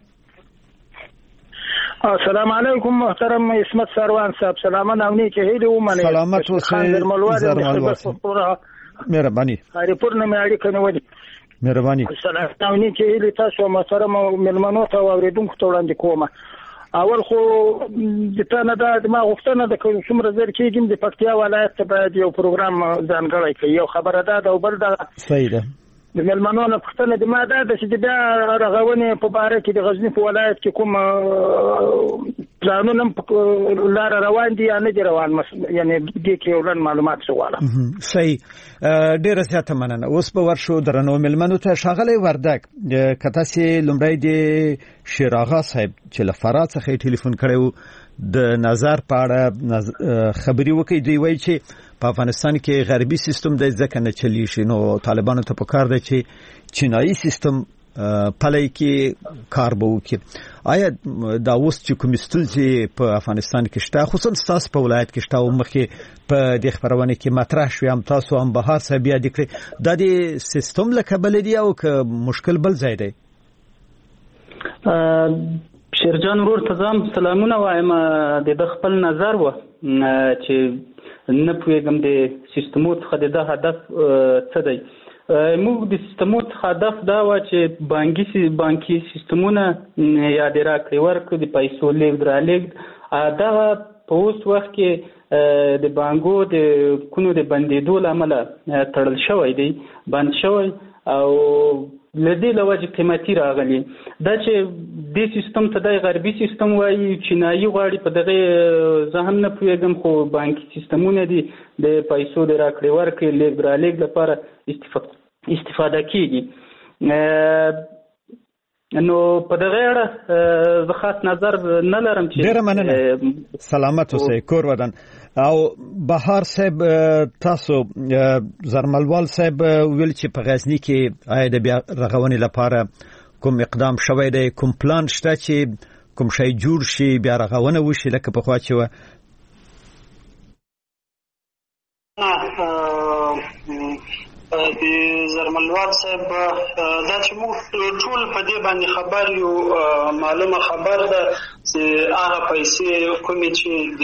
السلام علیکم محترم اسمت سروان صاحب سلامونه او نیکه هیله ومنه سلامت اوسئ زرملوار مهرباني خیرپور نه مې اړیکه نیولې مهرباني سلامونه او نیکه هیله تاسو محترم ملمنو ته اوریدونکو ته وړاندې کوم اول خو د تنه د ما غوښتنه د څومره زر کېږم د پکتیا ولایت ته باید یو پروګرام ځانګړی کړي یو خبره ده او بل دا صحیح ده د ملمنو نه پښتنه د ما ده چې بیا رغونې په باره کې د غزنی په ولایت کې کوم پلانونه لار روان دي یا نه دي روان یعنی دې کې ولن معلومات سواله صحیح ډیره زیاته مننه اوس به ورشو درنو ملمنو ته شاغلی وردک کته سي لمړی د شیراغا صاحب چې لفرات څخه ټلیفون کړو د نظر په اړه خبري وکړي دی وایي چې په افغانستان کې غربي سیستم د ځکه نه چلی شي نو طالبانو ته پکار دی چې چینایي سیستم پلي کې کار به وکړي آیا دا اوس چې کوم ستونزې په افغانستان کې شته خصوصا تاسو په ولایت کې شته او مخکې په دې خبرونه کې مطرح شو هم تاسو هم بهر څه بیا د د سیستم لکه بل دی او که مشکل بل ځای دی شیرجان ورور تزام سلامونه وایم د خپل نظر و چې نه پوهیږم د سیستمو څخه د هدف څه دی موږ د سیستمو څخه هدف دا و چې بانکي سیستمونه یا د راکړې ورکړې د پیسو لیږد رالېږد دا په اوس وخت کې د بانکو د کونو د بندېدو له امله تړل شوی دی بند شوی او لدې لوجه قیمتي راغلي دا چې د سیستم ته د غربي سیستم وایي چینایي غواړي په دغه ځهم نه پوهیږم خو بانکي سیستمونه دي د پیسو د راکړې ورکړې لیږد رالېږد لپاره استفاده کیږي نو په دغه اړه زه خاص نظر نه لرم چې ډیره مننه سلامت اوسئ کور ودان او بهار صاحب تاسو زرملوال صاحب ویل چې په غزنی کې آیا د بیا رغونې لپاره کوم اقدام شوی دی کوم پلان شته چې کوم شی جوړ شي بیا رغونه وشي لکه په خوا چې و د زرملوال صاحب دا چې موږ ټول په دې باندې خبر یو معلومه خبر ده چې هغه پیسې کومې چې د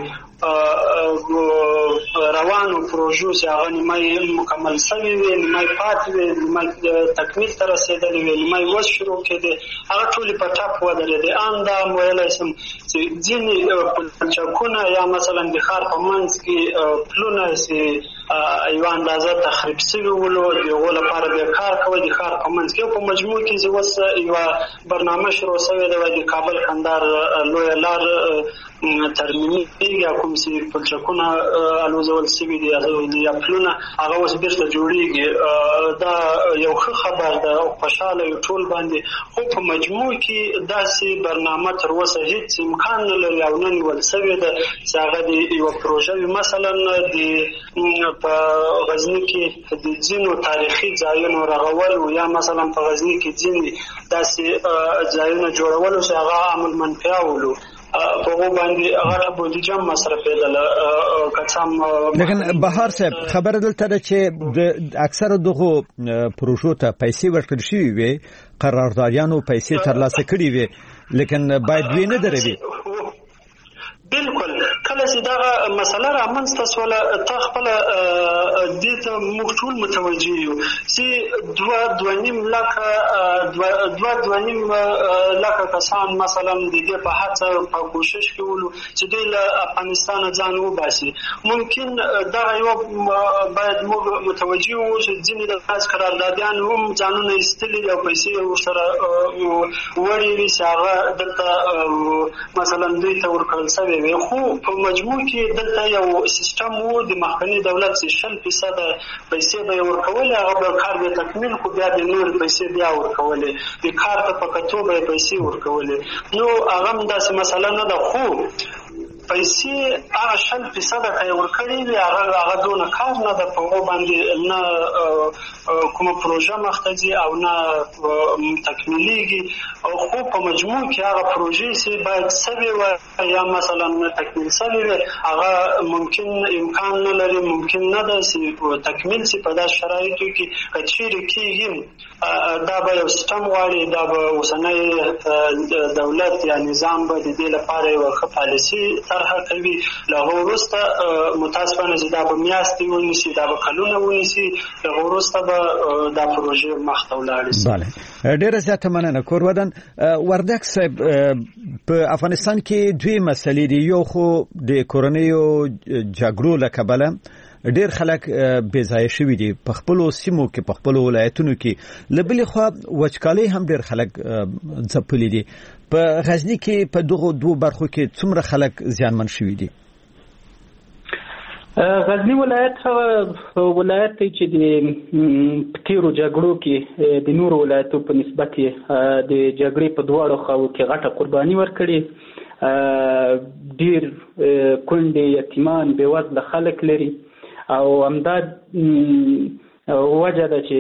روانو پروژو چې هغه نیمه مکمل شوي وي نیمه پاتې وي نیمه تکمیل ته رسېدلې وي نیمه اوس شروع کېدې هغه ټولې په ټاپ ودرېدې ان دا ویلی شم چې ځینې پلچکونه یا مثلا د ښار په منځ کې پلونه چې یوه اندازه تخریب شوي ولو د هغو لپاره بیا کار کوي د ښار په منځ کې په مجموع کې چې اوس یوه برنامه شروع شوې ده د کابل کندهار لویه لار ترمیمي یا کوم چې پلچکونه الوزول شوي دي یا پلونه هغه اوس بیرته جوړېږي دا یو ښه خبر ده او خوشحاله یو ټول باندې خو په مجموع کې داسې برنامه تر اوسه هېڅ امکان نه لري او نه نیول شوې ده چې هغه د یوه پروژه وي مثلا په غزني کې د ځینو تاریخي ځایونو رغول یا مثلا په غزني کې ځینې داسې ځایونه جوړول چې هغه عملمنفیاولو په هغو باندې غټه بودیجه مصرفېدله کڅام لیکن بهار صاحب خبره دلته ده چې د اکثره دغو پروژو ته پیسې ورکړل شوي وي قراردادیانو پیسې ترلاسه کړي وي لیکن باید دوی نه دروي بالکل کله چې دا مسله رامنځته شوله تا خپل دې ته موږ ټول متوجه یو چې دوه نیم لکه کسان مثلا د دې په هڅه په کوشش کې ولو چې دوی له افغانستان ځان وباسي ممکن دا یو باید موږ متوجه وو چې ځینې د خاص قراردادیان هم ځانونه ایستلي او پیسې ورسره وړي وي چې هغه دلته مثلا دوی ته ورکړل شوی خو په مجموع کې دلته یو سیستم وو د مخکني دولت 60% پیسې به ورکولې هغه به کار به تکمیل کو بیا د نور پیسې بیا ورکولې د کار ته په کتو به پیسې ورکولې نو هغه داسې مسله نه ده خو پیسې هغه 100% ته ورکړي وي هغه دونه کار نه ده په باندې نه کومه پروژه مخته او نه تکمیلیږي او خو په مجموع کې هغه پروژې چې باید سوي و یا مثلا تکمیل سوي هغه ممکن امکان نه لري ممکن نه ده چې تکمیل شي په داسې شرایطو کې کچېرې کېږي دا به یو سیستم غواړي دا به اوسنی دولت یا نظام به د دې لپاره یو ښه پالیسي طرحه کوي له هغه وروسته متاسفانه چې دا به میاشتې ونیسي دا به کلونه ونیسي له هغه وروسته به دا پروژې مخته ولاړې شي. بله ډېره زیاته مننه کورودن وردک صاحب په افغانستان کې دوی مسلې دي یو خو د کورنیو جګړو له کبله ډېر خلک بې ځایه شوي دي په خپلو سیمو کې په خپلو ولایتونو کې له بلې خوا وچکالۍ هم ډېر خلک ځپلي دي په غزني کې په دغو دوو برخو کې څومره خلک زیانمن شوي دي؟ غزنی ولایت هغه ولایت دی چې د تیرو جګړو کې د نورو ولایتو په نسبت د جګړې په دواړو خواو کې غټه قرباني ورکړې ډېر کونډې یتیمان بېوزله خلک لري او همدا وجه ده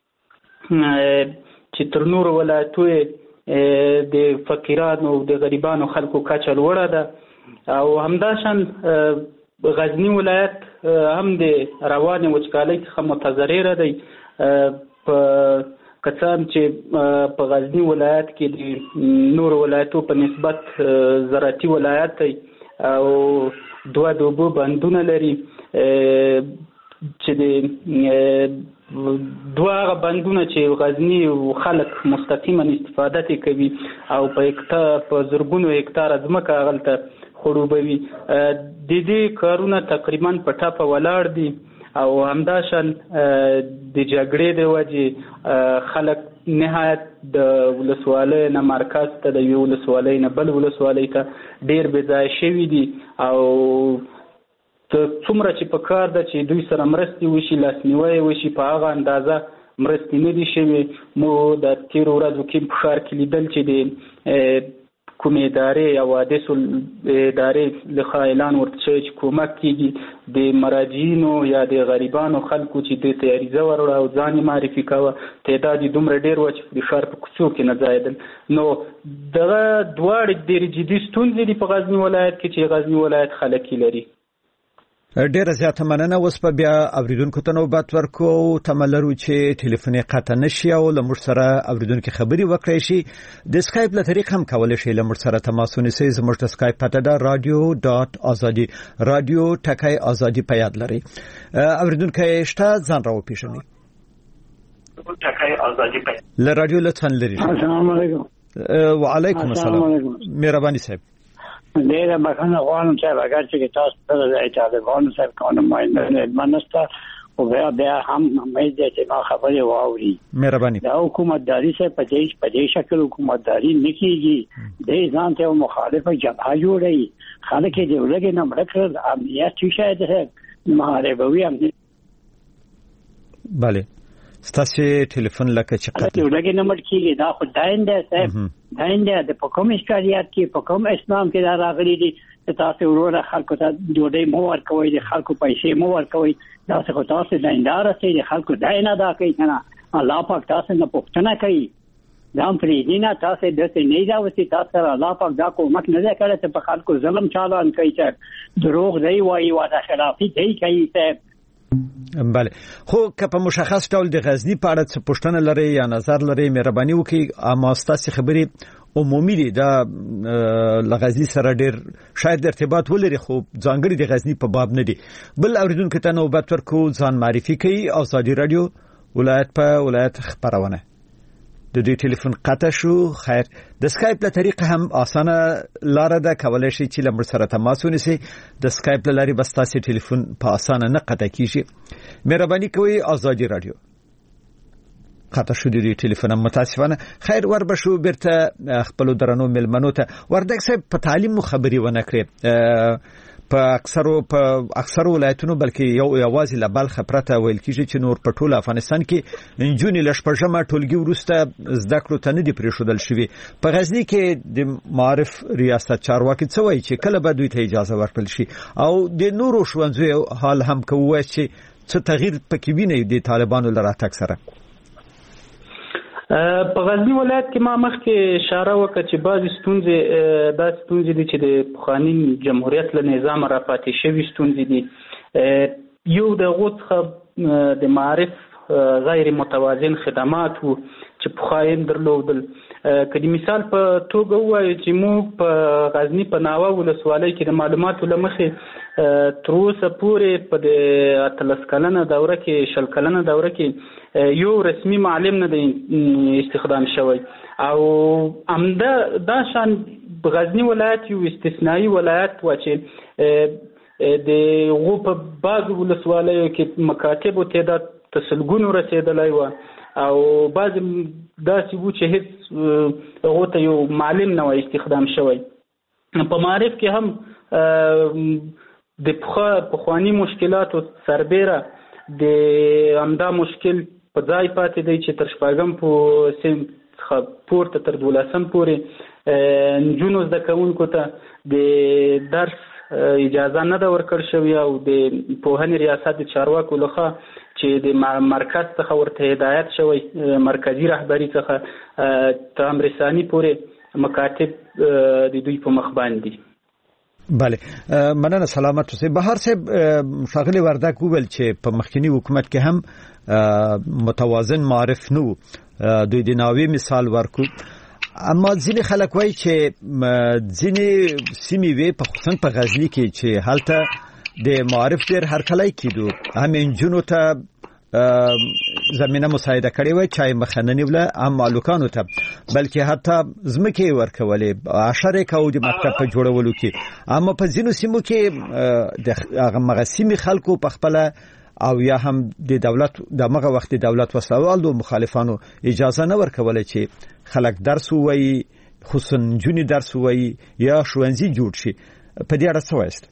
چې تر نورو ولایتو د فقیرانو او د غریبانو خلکو کچه لوړه ده او همداشان غزنی ولایت هم د روانې وچکالۍ څخه متضرره دی په کڅام چې په غزنی ولایت کې د نورو ولایتو په نسبت زراعتي ولایت دی او دوه د اوبو بندونه لري چې د دوه هغه بندونه چې غزنی خلک مستقیما استفاده کوي او په زرګونو هکتاره ځمکه هغلته خړوبوي د دې کارونه تقریبا په ټاپه ولاړ دي او همداشان د جګړې د وجې خلک نهایت د ولسوالۍ نه مرکز ته د یو ولسوالۍ نه بل ولسوالۍ ته ډېر بې ځایه شوي دي او څومره چې په کار ده چې دوی سره مرستې وشي لاسنیوی وشي په هغه اندازه مرستې نه دي شوي مو د تېرو ورځو کې په ښار کې لیدل چې د کومې ادارې یا حوادثو ادارې لخوا اعلان ورته شوی چې کومک کېږي د مراجعینو یا د غریبانو خلکو چې دې ته عریضه وروړه او ځان یې معرفي کوه تعداد یې دومره ډېر وه چې د ښار په کوڅو کې نه ځایېدل نو دغه دواړې ډېرې جدي ستونزې دي په غزني ولایت کې چې غزني ولایت خلک یې لري. ډیره زیاته مننه اوس په بیا اوریدونکو ته نوبت ورکو تمه لرو چې ټلیفوني قطع نشي او له موږ سره اوریدونکو خبري وکړي شي د سکایپ له طریق هم کولای شي له موږ سره تماس ونیسئ زموږ د سکایپ پته ده radio.azadi رادیو ټکای ازادي په یاد لري اوریدونکو شته ځان راو پیژنئ ټکای ازادي په له رادیو لطفا لري. السلام علیکم. وعلیکم السلام. مهرباني صاحب ډیره بخښنه غواړم چې اگر چې تاسو ته د طالبانو سره کوم ماینده منسته او بیا هم مې دې چې ما خبرې واوري مهرباني دا حکومتداري سره په دې شکل حکومتداري نکېږي د ځان ته مخالفه جبهه جوړي خلک دې ولګي نه مرکز امنیت چې شاید محاربوي هم bale ستاسو ټلیفون لکه چې قطع یو لګي نمبر کېږي دا خو داینده صاحب داینده د پکوم شریعت کې پکوم اسلام کې دا راغلي دي چې تاسو وروره خلکو ته ډوډۍ مو ورکوي د خلکو پیسې مو ورکوي دا څه تاسو دایندار سي د خلکو داینه دا کوي کنه الله پاک تاسو نه پوښتنه کوي دا پرې نه تاسو د څه نه دا وسی تاسو الله پاک دا کومک نه کوي چې په خلکو ظلم چالان کوي چې دروغ دی وایي واده خلافي دی کوي صاحب. بله خو که په مشخص ډول د غزنی په اړه څه پوښتنه لري یا نظر لري مهرباني وکړئ اما ستاسو خبرې عمومي دي دا لغزنی سره ډېر شاید ارتباط ولري خو ځانګړي د غزنی په باب نه دي. بل اوریدونکو ته نوبت ورکو ځان معرفي کوي ازادي رادیو ولایت په ولایت خبرونه د دې ټلیفون قطع شو. خیر د سکایپ له طریقه هم اسانه لار ده کولای شي چې لمر سره تماس ونیسي د سکایپ له لارې بس تاسو ټلیفون په اسانه نه قطع کیږي. مهرباني کوئ ازادي رادیو قطع شو د ټلیفون متاسفانه. خیر ور بشو برته خپل درنو ملمنو ته وردک صاحب په تعلیم خبري ونه کړې په اکثر ولایتونو بلکې یوازې له بلخ پرته ویل کیږي چې نور په ټول افغانستان کې انجونې لشپږمه ټولګي وروسته زده کړو ته نه دي پرېښودل شوي. په غزني کې د معارف ریاست چارواکي څه وایي چې کله به دوی ته اجازه ورکړل شي او د نورو ښوونځیو حال هم کوي چې څه تغییر پکې ویني د طالبانو له راتګ سره؟ په غزنی ولایت کې ما مخکې اشاره وکړه چې بعضې ستونزې دا ستونزې دي چې د پخواني جمهوریت له نظامه راپاتې شوي ستونزې دي. یو د هغو څخه د معارف غیر متوازن خدمات وو چې پخوا یې درلودل. که د مثال په توګه ووایو چې موږ په غزني په ناوه ولسوالۍ کې د معلوماتو له مخې تر اوسه پورې په د 18 کلنه دوره کې 20 کلنه دوره کې یو رسمي معلم نه دی استخدام شوی او همدا دا شان غزنی ولایت یو استثنایی ولایت و چې د هغو په بعضو ولسوالیو کې مکاتبو تعداد تسلګونو رسېدلی و او بعضې داسې وو چې هېڅ هغو ته یو معلم نه و استخدام شوی. په معارف کې هم د پخواني مشکلاتو سربیره د همدا مشکل په ځای پاتې دی چې تر شپږم په صنف څخه پورته تر 12 پورې نجونو زده کوونکو ته د درس اجازه نه ده ورکړل شوې او د پوهنې ریاست د چارواکو لخوا چې د مرکز څخه ورته هدایت شوی مرکزی رهبری څخه تر امرسانی پورې مکاتب د دوی په مخ باندې. بله مننه سلامت اوسئ. بهر صاحب ښاغلي وردک وویل چې په مخکنی حکومت کې هم متوازن معارف نو دوی د ناوې مثال ورکو اما ځینې خلک وایي چې ځینې سیمې وي په خصوصا په غزني کې چې هلته د معارف ډېر هرکلی کېدو هم نجونو ته زمینه مساعده کړې وای چای مخه نه نیوله هم مالکانو ته بلکې حتی ځمکې ورکولې عشره کوو د مکتب په جوړولو کې اما په ځینو سیمو کې د هغه مغسیمي خلکو په خپله او یا هم د دولت دغه وخت د دولت وسلوالو مخالفانو اجازه نه ورکوله چې خلک درس ووایي خصوصا نجونې درس ووایي یا ښوونځي جوړ شي. په دې اړه څه وایست؟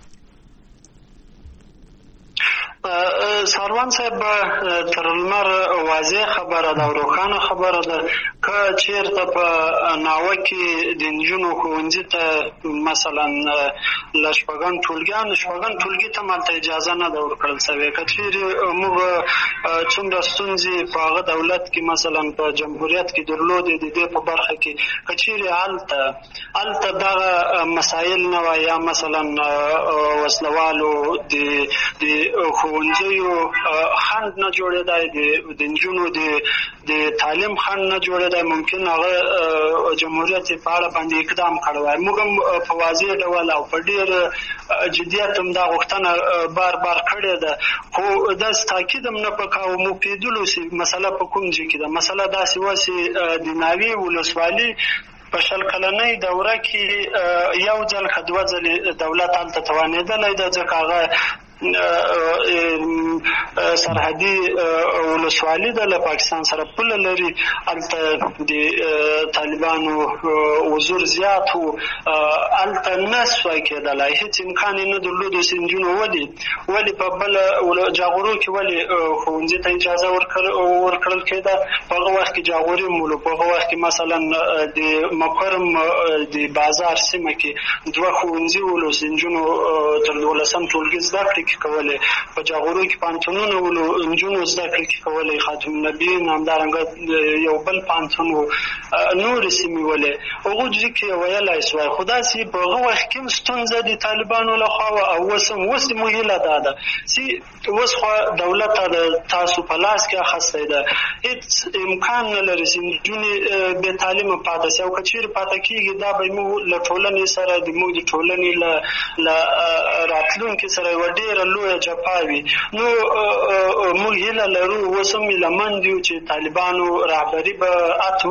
ساروان صاحب تر لمر واضح خبره ده او روښانه خبره ده که چیرته په ناوه کې د نجونو ښوونځي ته مثلا له شپږم ټولګي ته مالته اجازه نه ده ورکړل شوې. که چیرې موږ څومره ستونزې په هغه دولت کې مثلا په جمهوریت کې درلودې د دې په برخه کې که چیرې هلته دغه مسایل نه وای یا مثلا وسلوالو د ښوونځیو خنډ نه جوړېدای د نجونو د تعلیم خنډ نه جوړېدای ممکن هغه جمهوریت په اړه باندې اقدام کړی وای. موږ هم په واضح ډول او په ډېر جدیت هم دا غوښتنه بار کړې ده خو داسې تاکید هم نه پکاوه مو پېدلو چې مسله په کوم ځای کې ده. مسله داسې وه چې د ناوې ولسوالي په 20 کلنۍ دوره کې یو ځل که دوه ځلې دولت هلته توانېدلی ده ځکه هغه سرحدي ولسوالي ده له پاکستان سره پوله لري. هلته د طالبانو حضور زیات و هلته نه سوای کېدلی هېڅ امکان یې نه درلودو چې نجونو ولې په بله جاغورو کې ولې ښوونځي ته اجازه ورکړل کېده. په هغه وخت کې جاغوري مولو په هغه وخت کې مثلا د مقرم د بازار سیمه کې 2 ښوونځي ولو چې نجونو تر 12 ټولګي زده کړې کولې. په جاغورو کې پانتونونه ولو نجونو زده کړې کولې. خاتم النبیین همدارنګه یو بل پانتون و نورې سیمې ولې هغو ځای کې ویلی سوای خو داسې په هغه وخت کې ستونزه د طالبانو لخوا وه او اوس مو هیله دا ده چې اوس خو دولت تاسو په لاس کې اخیستی ده هېڅ امکان نه لري چې نجونې بې تعلیمه پاتې شي او که چیرې پاتې کېږي دا به موږ له ټولنې سره زموږ د ټولنې له راتلونکي سره یوه ډېره لویه جفا وي. نو موږ هیله لرو اوس هم هیله مند یو چې طالبانو رهبري به حتما اجازه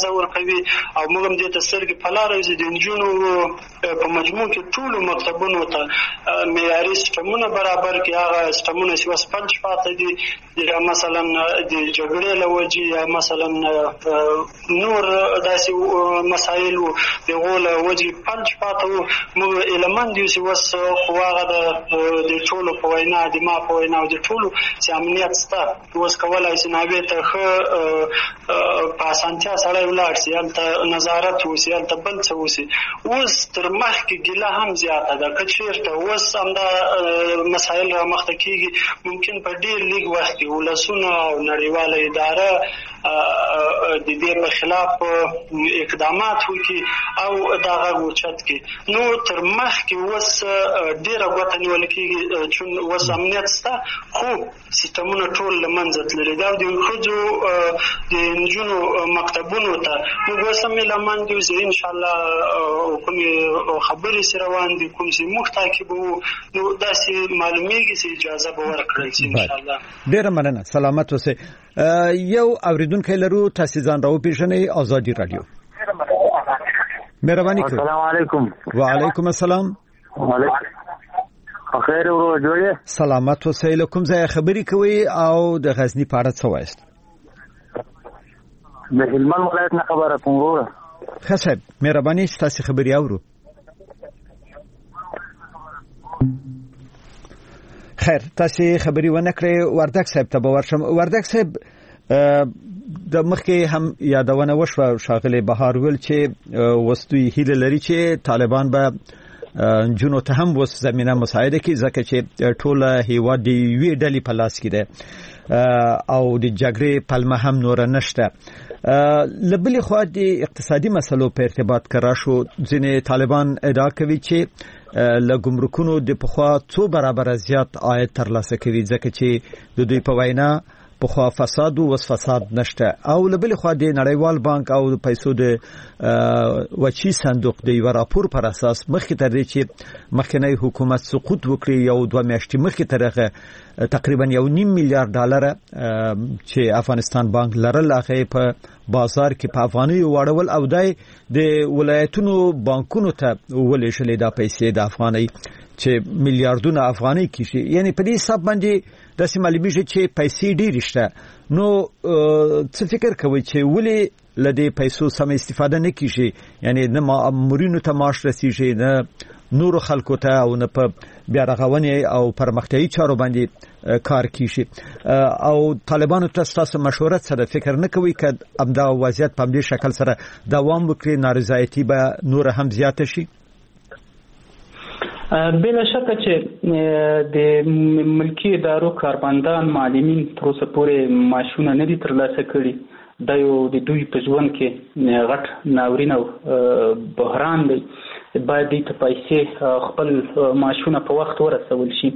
اجازه ورکوي او موږ هم دې ته سترګې په لاره یو د نجونو په مجموع کې ټولو مکتبونو ته معیاري سیسټمونه برابر کړي. هغه سیسټمونه چې اوس فلج پاتې دي یا مثلا د جګړې له وجې یا مثلا نور داسې مسایل و د هغو له وجې فلج پاته وو. موږ ایلمن دي چې اوس خو هغه د ټولو په وینا د ما په وینا او د ټولو چې امنیت شته اوس کولی شي ناوې ته ښه په اسانتیا سړی ولاړ شي، هلته نظارت وشي، هلته بل څه وشي. اوس تر مخکې ګیله هم زیاته ده. که چېرته اوس همدا مسایل رامخته کېږي ممکن په ډېر لږ وخت کې ولسونه او نړیواله اداره د دې په خلاف اقدامات وکړي او دا غږ اوچت کړي. نو تر مخکې اوس ډېره ګوته نیول کېږي چون اوس امنیت شته خو سیسټمونه ټول له منځه تللي دا د ښځو د نجونو مکتبونو ته موږ اوس هم ایلمان دي چې انشاءالله کومې خبرې چې روان دي کوم چې موږ تعقیبوو نو داسې معلومیږي چې اجازه به ورکړل شي انشاءالله. ډېره مننه، سلامت اوسئ. یو اوریدونکی لرو، تاسې ځان راوپېژنئ. ازادي راډیو مهرباني کړئ. السلام علیکم. وعلیکم السلام. خیر ورو جوړې. سلامت اوسئ. له کوم ځایه خبرې کوئ او د غزني په اړه څه وایاست؟ د هلمند ولایت نه خبره کوم وروره. ښه صاحب، مهرباني ستاسې خبرې اورو. خیر، تاسې خبرې ونه کړې. وردګ صاحب ته به ورشم. وردګ صاحب، د مخکې هم یادونه وشوه ښاغلی بهار ویل چې اوس دوی هیله لري چې طالبان به نجونو ته هم اوس زمینه مساعده کړي ځکه چې ټوله هیواد د یوې ډلې په لاس کې دی او د جګړې پلمه هم نوره نشته. له بلې خوا د اقتصادي مسلو په ارتباط کې راشو، ځینې طالبان ادعا کوي چې له ګمرکونو د پخوا څو برابره زیات عاید ترلاسه کوي ځکه چې د دوی په وینا پخوا فساد او اوس فساد نشته. او له بلې خوا د نړیوال بانک او د پیسو د وچی صندوق د یو راپور پر اساس مخکې تر دې چې مخکنی حکومت سقوط وکړي یو 2 میاشتې مخکې ترغه تقریبا $1.5 میلیارډ چې افغانستان بانک لرل هغه په بازار کې په افغاني واړول او دای د ولایتونو بانکونو ته ولېشلې دا پیسې د افغاني چې میلیارډونه افغاني کیږي. یعنی په دې حساب باندې د سیمالیږي چې پیسې ډېر شته. نو څه فکر کوي چې ولې لدې پیسو سم استفاده نه کیږي؟ یعنی نه مامورینو ته معاش رسیږي، نه نور خلکو ته، او نه په بیا رغونې او پرمختیايي چارو باندې کار کیږي. او طالبانو ته تاسو مشوره سره فکر نه کوي چې امدا وضعیت په دې شکل سره دوام وکړي، نارضایتي به نور هم زیاته شي؟ بلا شک چې د ملکی ادارو کارمندان معلمین تر اوسه پورې معاشونه نه دي ترلاسه کړي. دا یو د دوی په ژوند کې غټ ناورین او بحران دی. باید دې ته پیسې خپل معاشونه په وخت ورسول شي.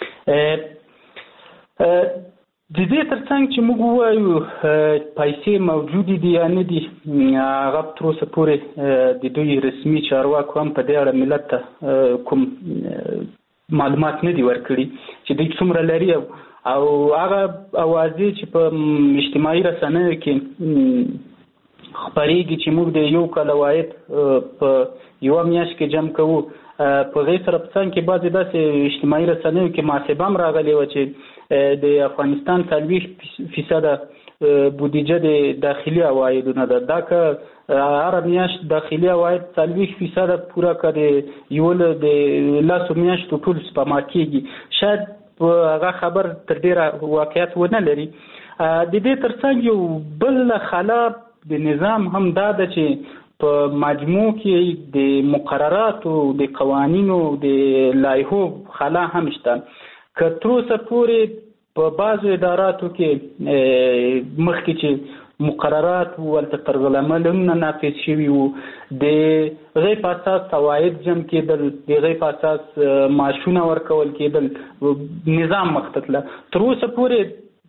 د دې ترڅنګ چې موږ وایو پیسې موجود دي یا نه دي، هغه تر اوسه پورې د دوی رسمي چارواکو هم په دې اړه ملت ته کوم معلومات نه دي ورکړي چې دوی څومره لري او هغه اوازې چې په اجتماعي رسنیو کې خبرېږي چې موږ د یو کال عواید په یوه میاشت کې جمع کوو. په غیر سره په څنګ کې بعضې داسې اجتماعي رسنیو کې محاسبه هم راغلې وه چې د افغانستان 40% بودیجه د داخلي عوایدونه ده. دا که هر میاشت داخلي عواید 40% پوره که د یو د 10 میاشتو ټول سپما کېږي، شاید هغه خبر تر ډېره واقعیت ونه لري. د دې ترڅنګ یو بل خلا د نظام هم دا ده چې په مجموع کې د مقرراتو، د قوانینو، د لایحو خلا هم شته. که تر اوسه پورې په بعضو اداراتو کې مخکې چې مقررات ولته ترغلملونه نافذ شوي وو، د هغې په اساس عواید جمع کېدل، د هغې په اساس معاشونه ورکول کېدل، نظام مخته تله. تر اوسه پورې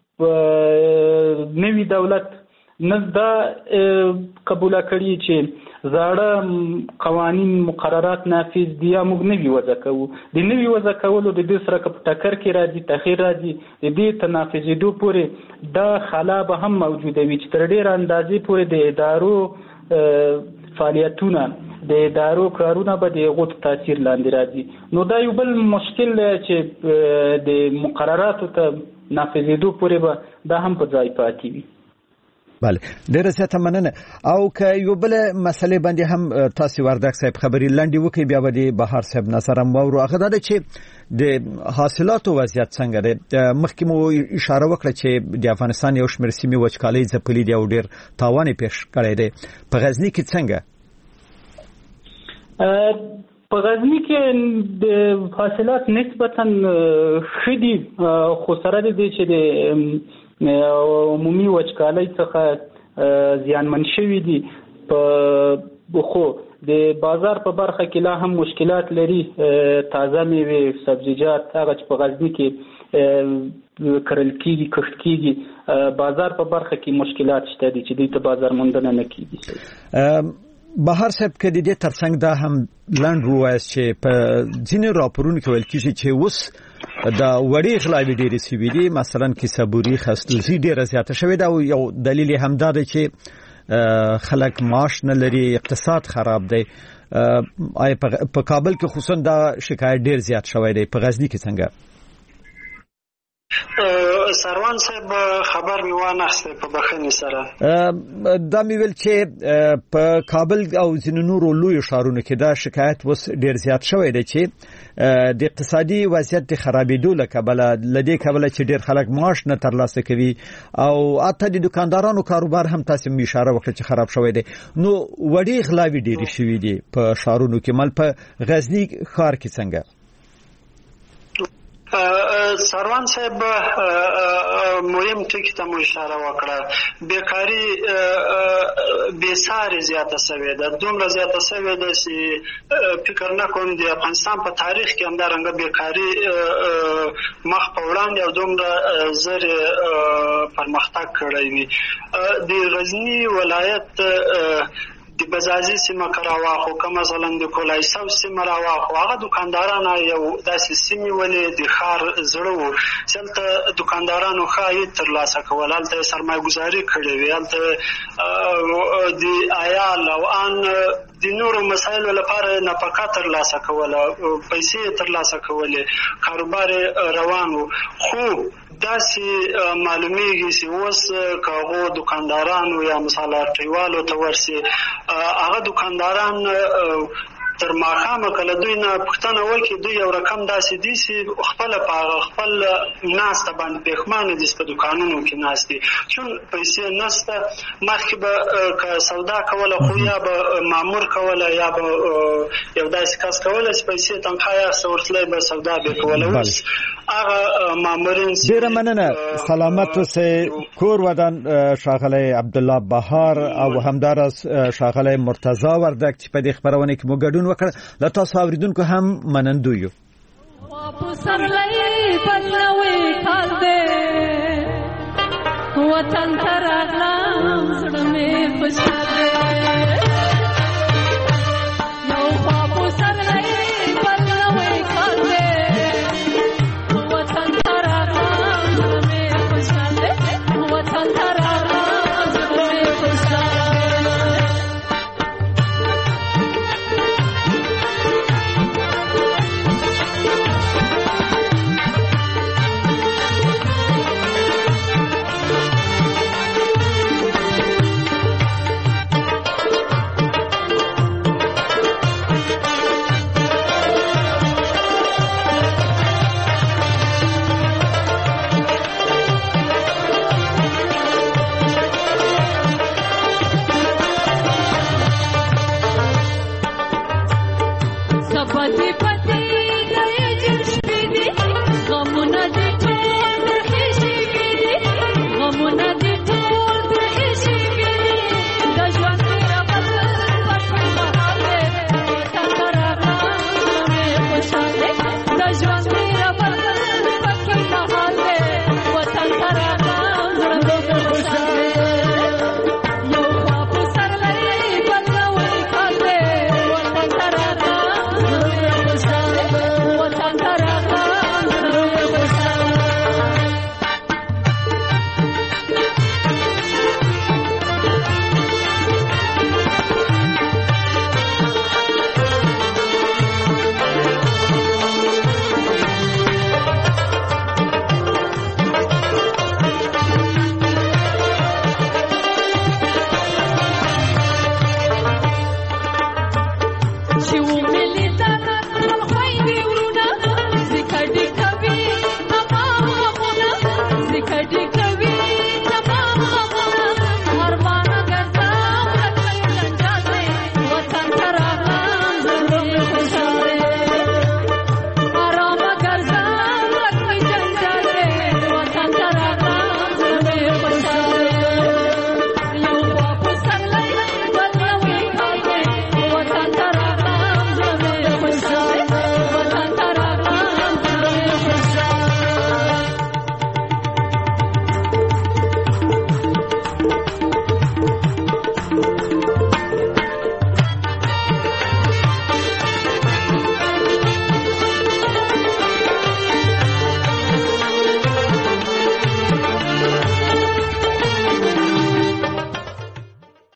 نوي دولت نه دا قبوله کړي چې زاړه قوانین مقررات نافذ دي یا موږ نوي وضع کوو. د نوي وضع کولو د دې سره که په ټکر کې راځي تاخیر راځي د دې ته نافذېدو پورې دا خلا به هم موجوده وي چې تر ډېره اندازې پورې د ادارو فعالیتونه د ادارو کارونه به د هغو تاثیر لاندې راځي. نو دا یو بل مشکل دی چې د مقرراتو ته نافذېدو پورې به دا هم په ځای پاتې وي. بله ډیره زیاته مننه. او که یو بل مسلې باندې هم تاسو وردک صاحب خبري لنډي وکي بیا به د بهار صاحب نظر هم وورو. هغه دا چې د حاصلاتو وضعیت څنګه دی؟ مخکې مو اشاره وکړه چې د افغانستان یو شمېر سیمې وچکالۍ ځپلي دي او ډیر تاوان پیښ کړی دی. په غزني کې څنګه؟ په غزني کې د حاصلات نسبتا ښه دي خو سره د دې چې د عمومي وچکالۍ څخه زیانمن شوي دي خو د بازار په برخه کې لا هم مشکلات لري. تازه میوې سبزیجات هغه چې په غزني کې کرل کېږي کښت کېږي بازار په برخه کې مشکلات شته دي چې دوی ته بازار موندنه نه کېږي. بهار صاحب که د دې ترڅنګ دا هم لنډ ووایاست چې په ځینې راپورونو کې ویل کېږي چې اوس دا وړې غلاوې ډېرې سوي دي، مثلا کیسهبوري خستوزي ډېره زیاته شوې ده او یو دلیل یې همدا دی چې خلک معاش نه لري، اقتصاد خراب دی. په کابل کې خصوصا دا شکایت ډېر زیات شوی دی. په غزني کې څنګه؟ سروان صاحب خبر می وانخسته په بخښنې سره دا می ویل چې په کابل او ځینو نورو لوی ښارونو کې دا شکایت وس ډیر زیات شوی دی چې د اقتصادي وضعیت د خرابېدو له کبله لدې کبله چې ډیر خلک معاش نه ترلاسه کوي او حتی د دکاندارانو کاروبار هم تاسو می اشاره وکړه چې خراب شوی دی. نو وړي غلاوي ډیر شوی دی په ښارونو کې. مل په غزني ښار کې څنګه؟ سروان صاحب مهم ټکی ته مو اشاره وکړه. بیکاری بېسارې زیاته شوې ده، دومره زیاته شوې ده چې فکر نه کوم د افغانستان په تاریخ کې همدارنګه بیکاري مخ په وړاندې او دومره زر پرمختګ کړی وي. د غزني ولایت د بزازي سیمه کراواخو که مثلا د کولایسو سیمه راواخو هغه دکانداران یو داسې سیمې ولې د ښار زړه وو چې هلته دکاندارانو ښه عاید ترلاسه کول، هلته سرمایه ګزاري کړې وې، هلته د عیال او ان د نورو مسایلو لپاره نفقه ترلاسه کوله، پیسې ترلاسه کولې، کاروبار روان و. خو داسې معلومیږي چې اوس که هغو دکاندارانو یا مثال ارټیوالو ته ورسي هغه دکانداران تر ماښامه کله دوی نه پوښتنه وکړي دوی یو رقم داسې دي چې خپله په خپل ناسته باندې پښیمانه دي په دکانونو کې ناست دي چون پیسې نشته. مخکې به که سودا کوله خو یا به مامور کوله یا به یو داسې کس کوله چې پیسې تنخوا یې اخیسته ورتلی به سودا به کوله. اوس هغه مامورین ډېره مننه. سلامت اوسئ. کور ودان ښاغلی عبدالله بهار او همداراز ښاغلی مرتضی وردک چې په دې خپرونه کې مو ګډون وکړ. له تاسو اوریدونکو هم منندوی یو. وطن ته راغلم زړه مې خوشاله یو خوا پسرلی بل نوی کال دی وطن ته راغلم زړه مې خوشاله وطن ته راغلم زړه مې خوشاله. Pati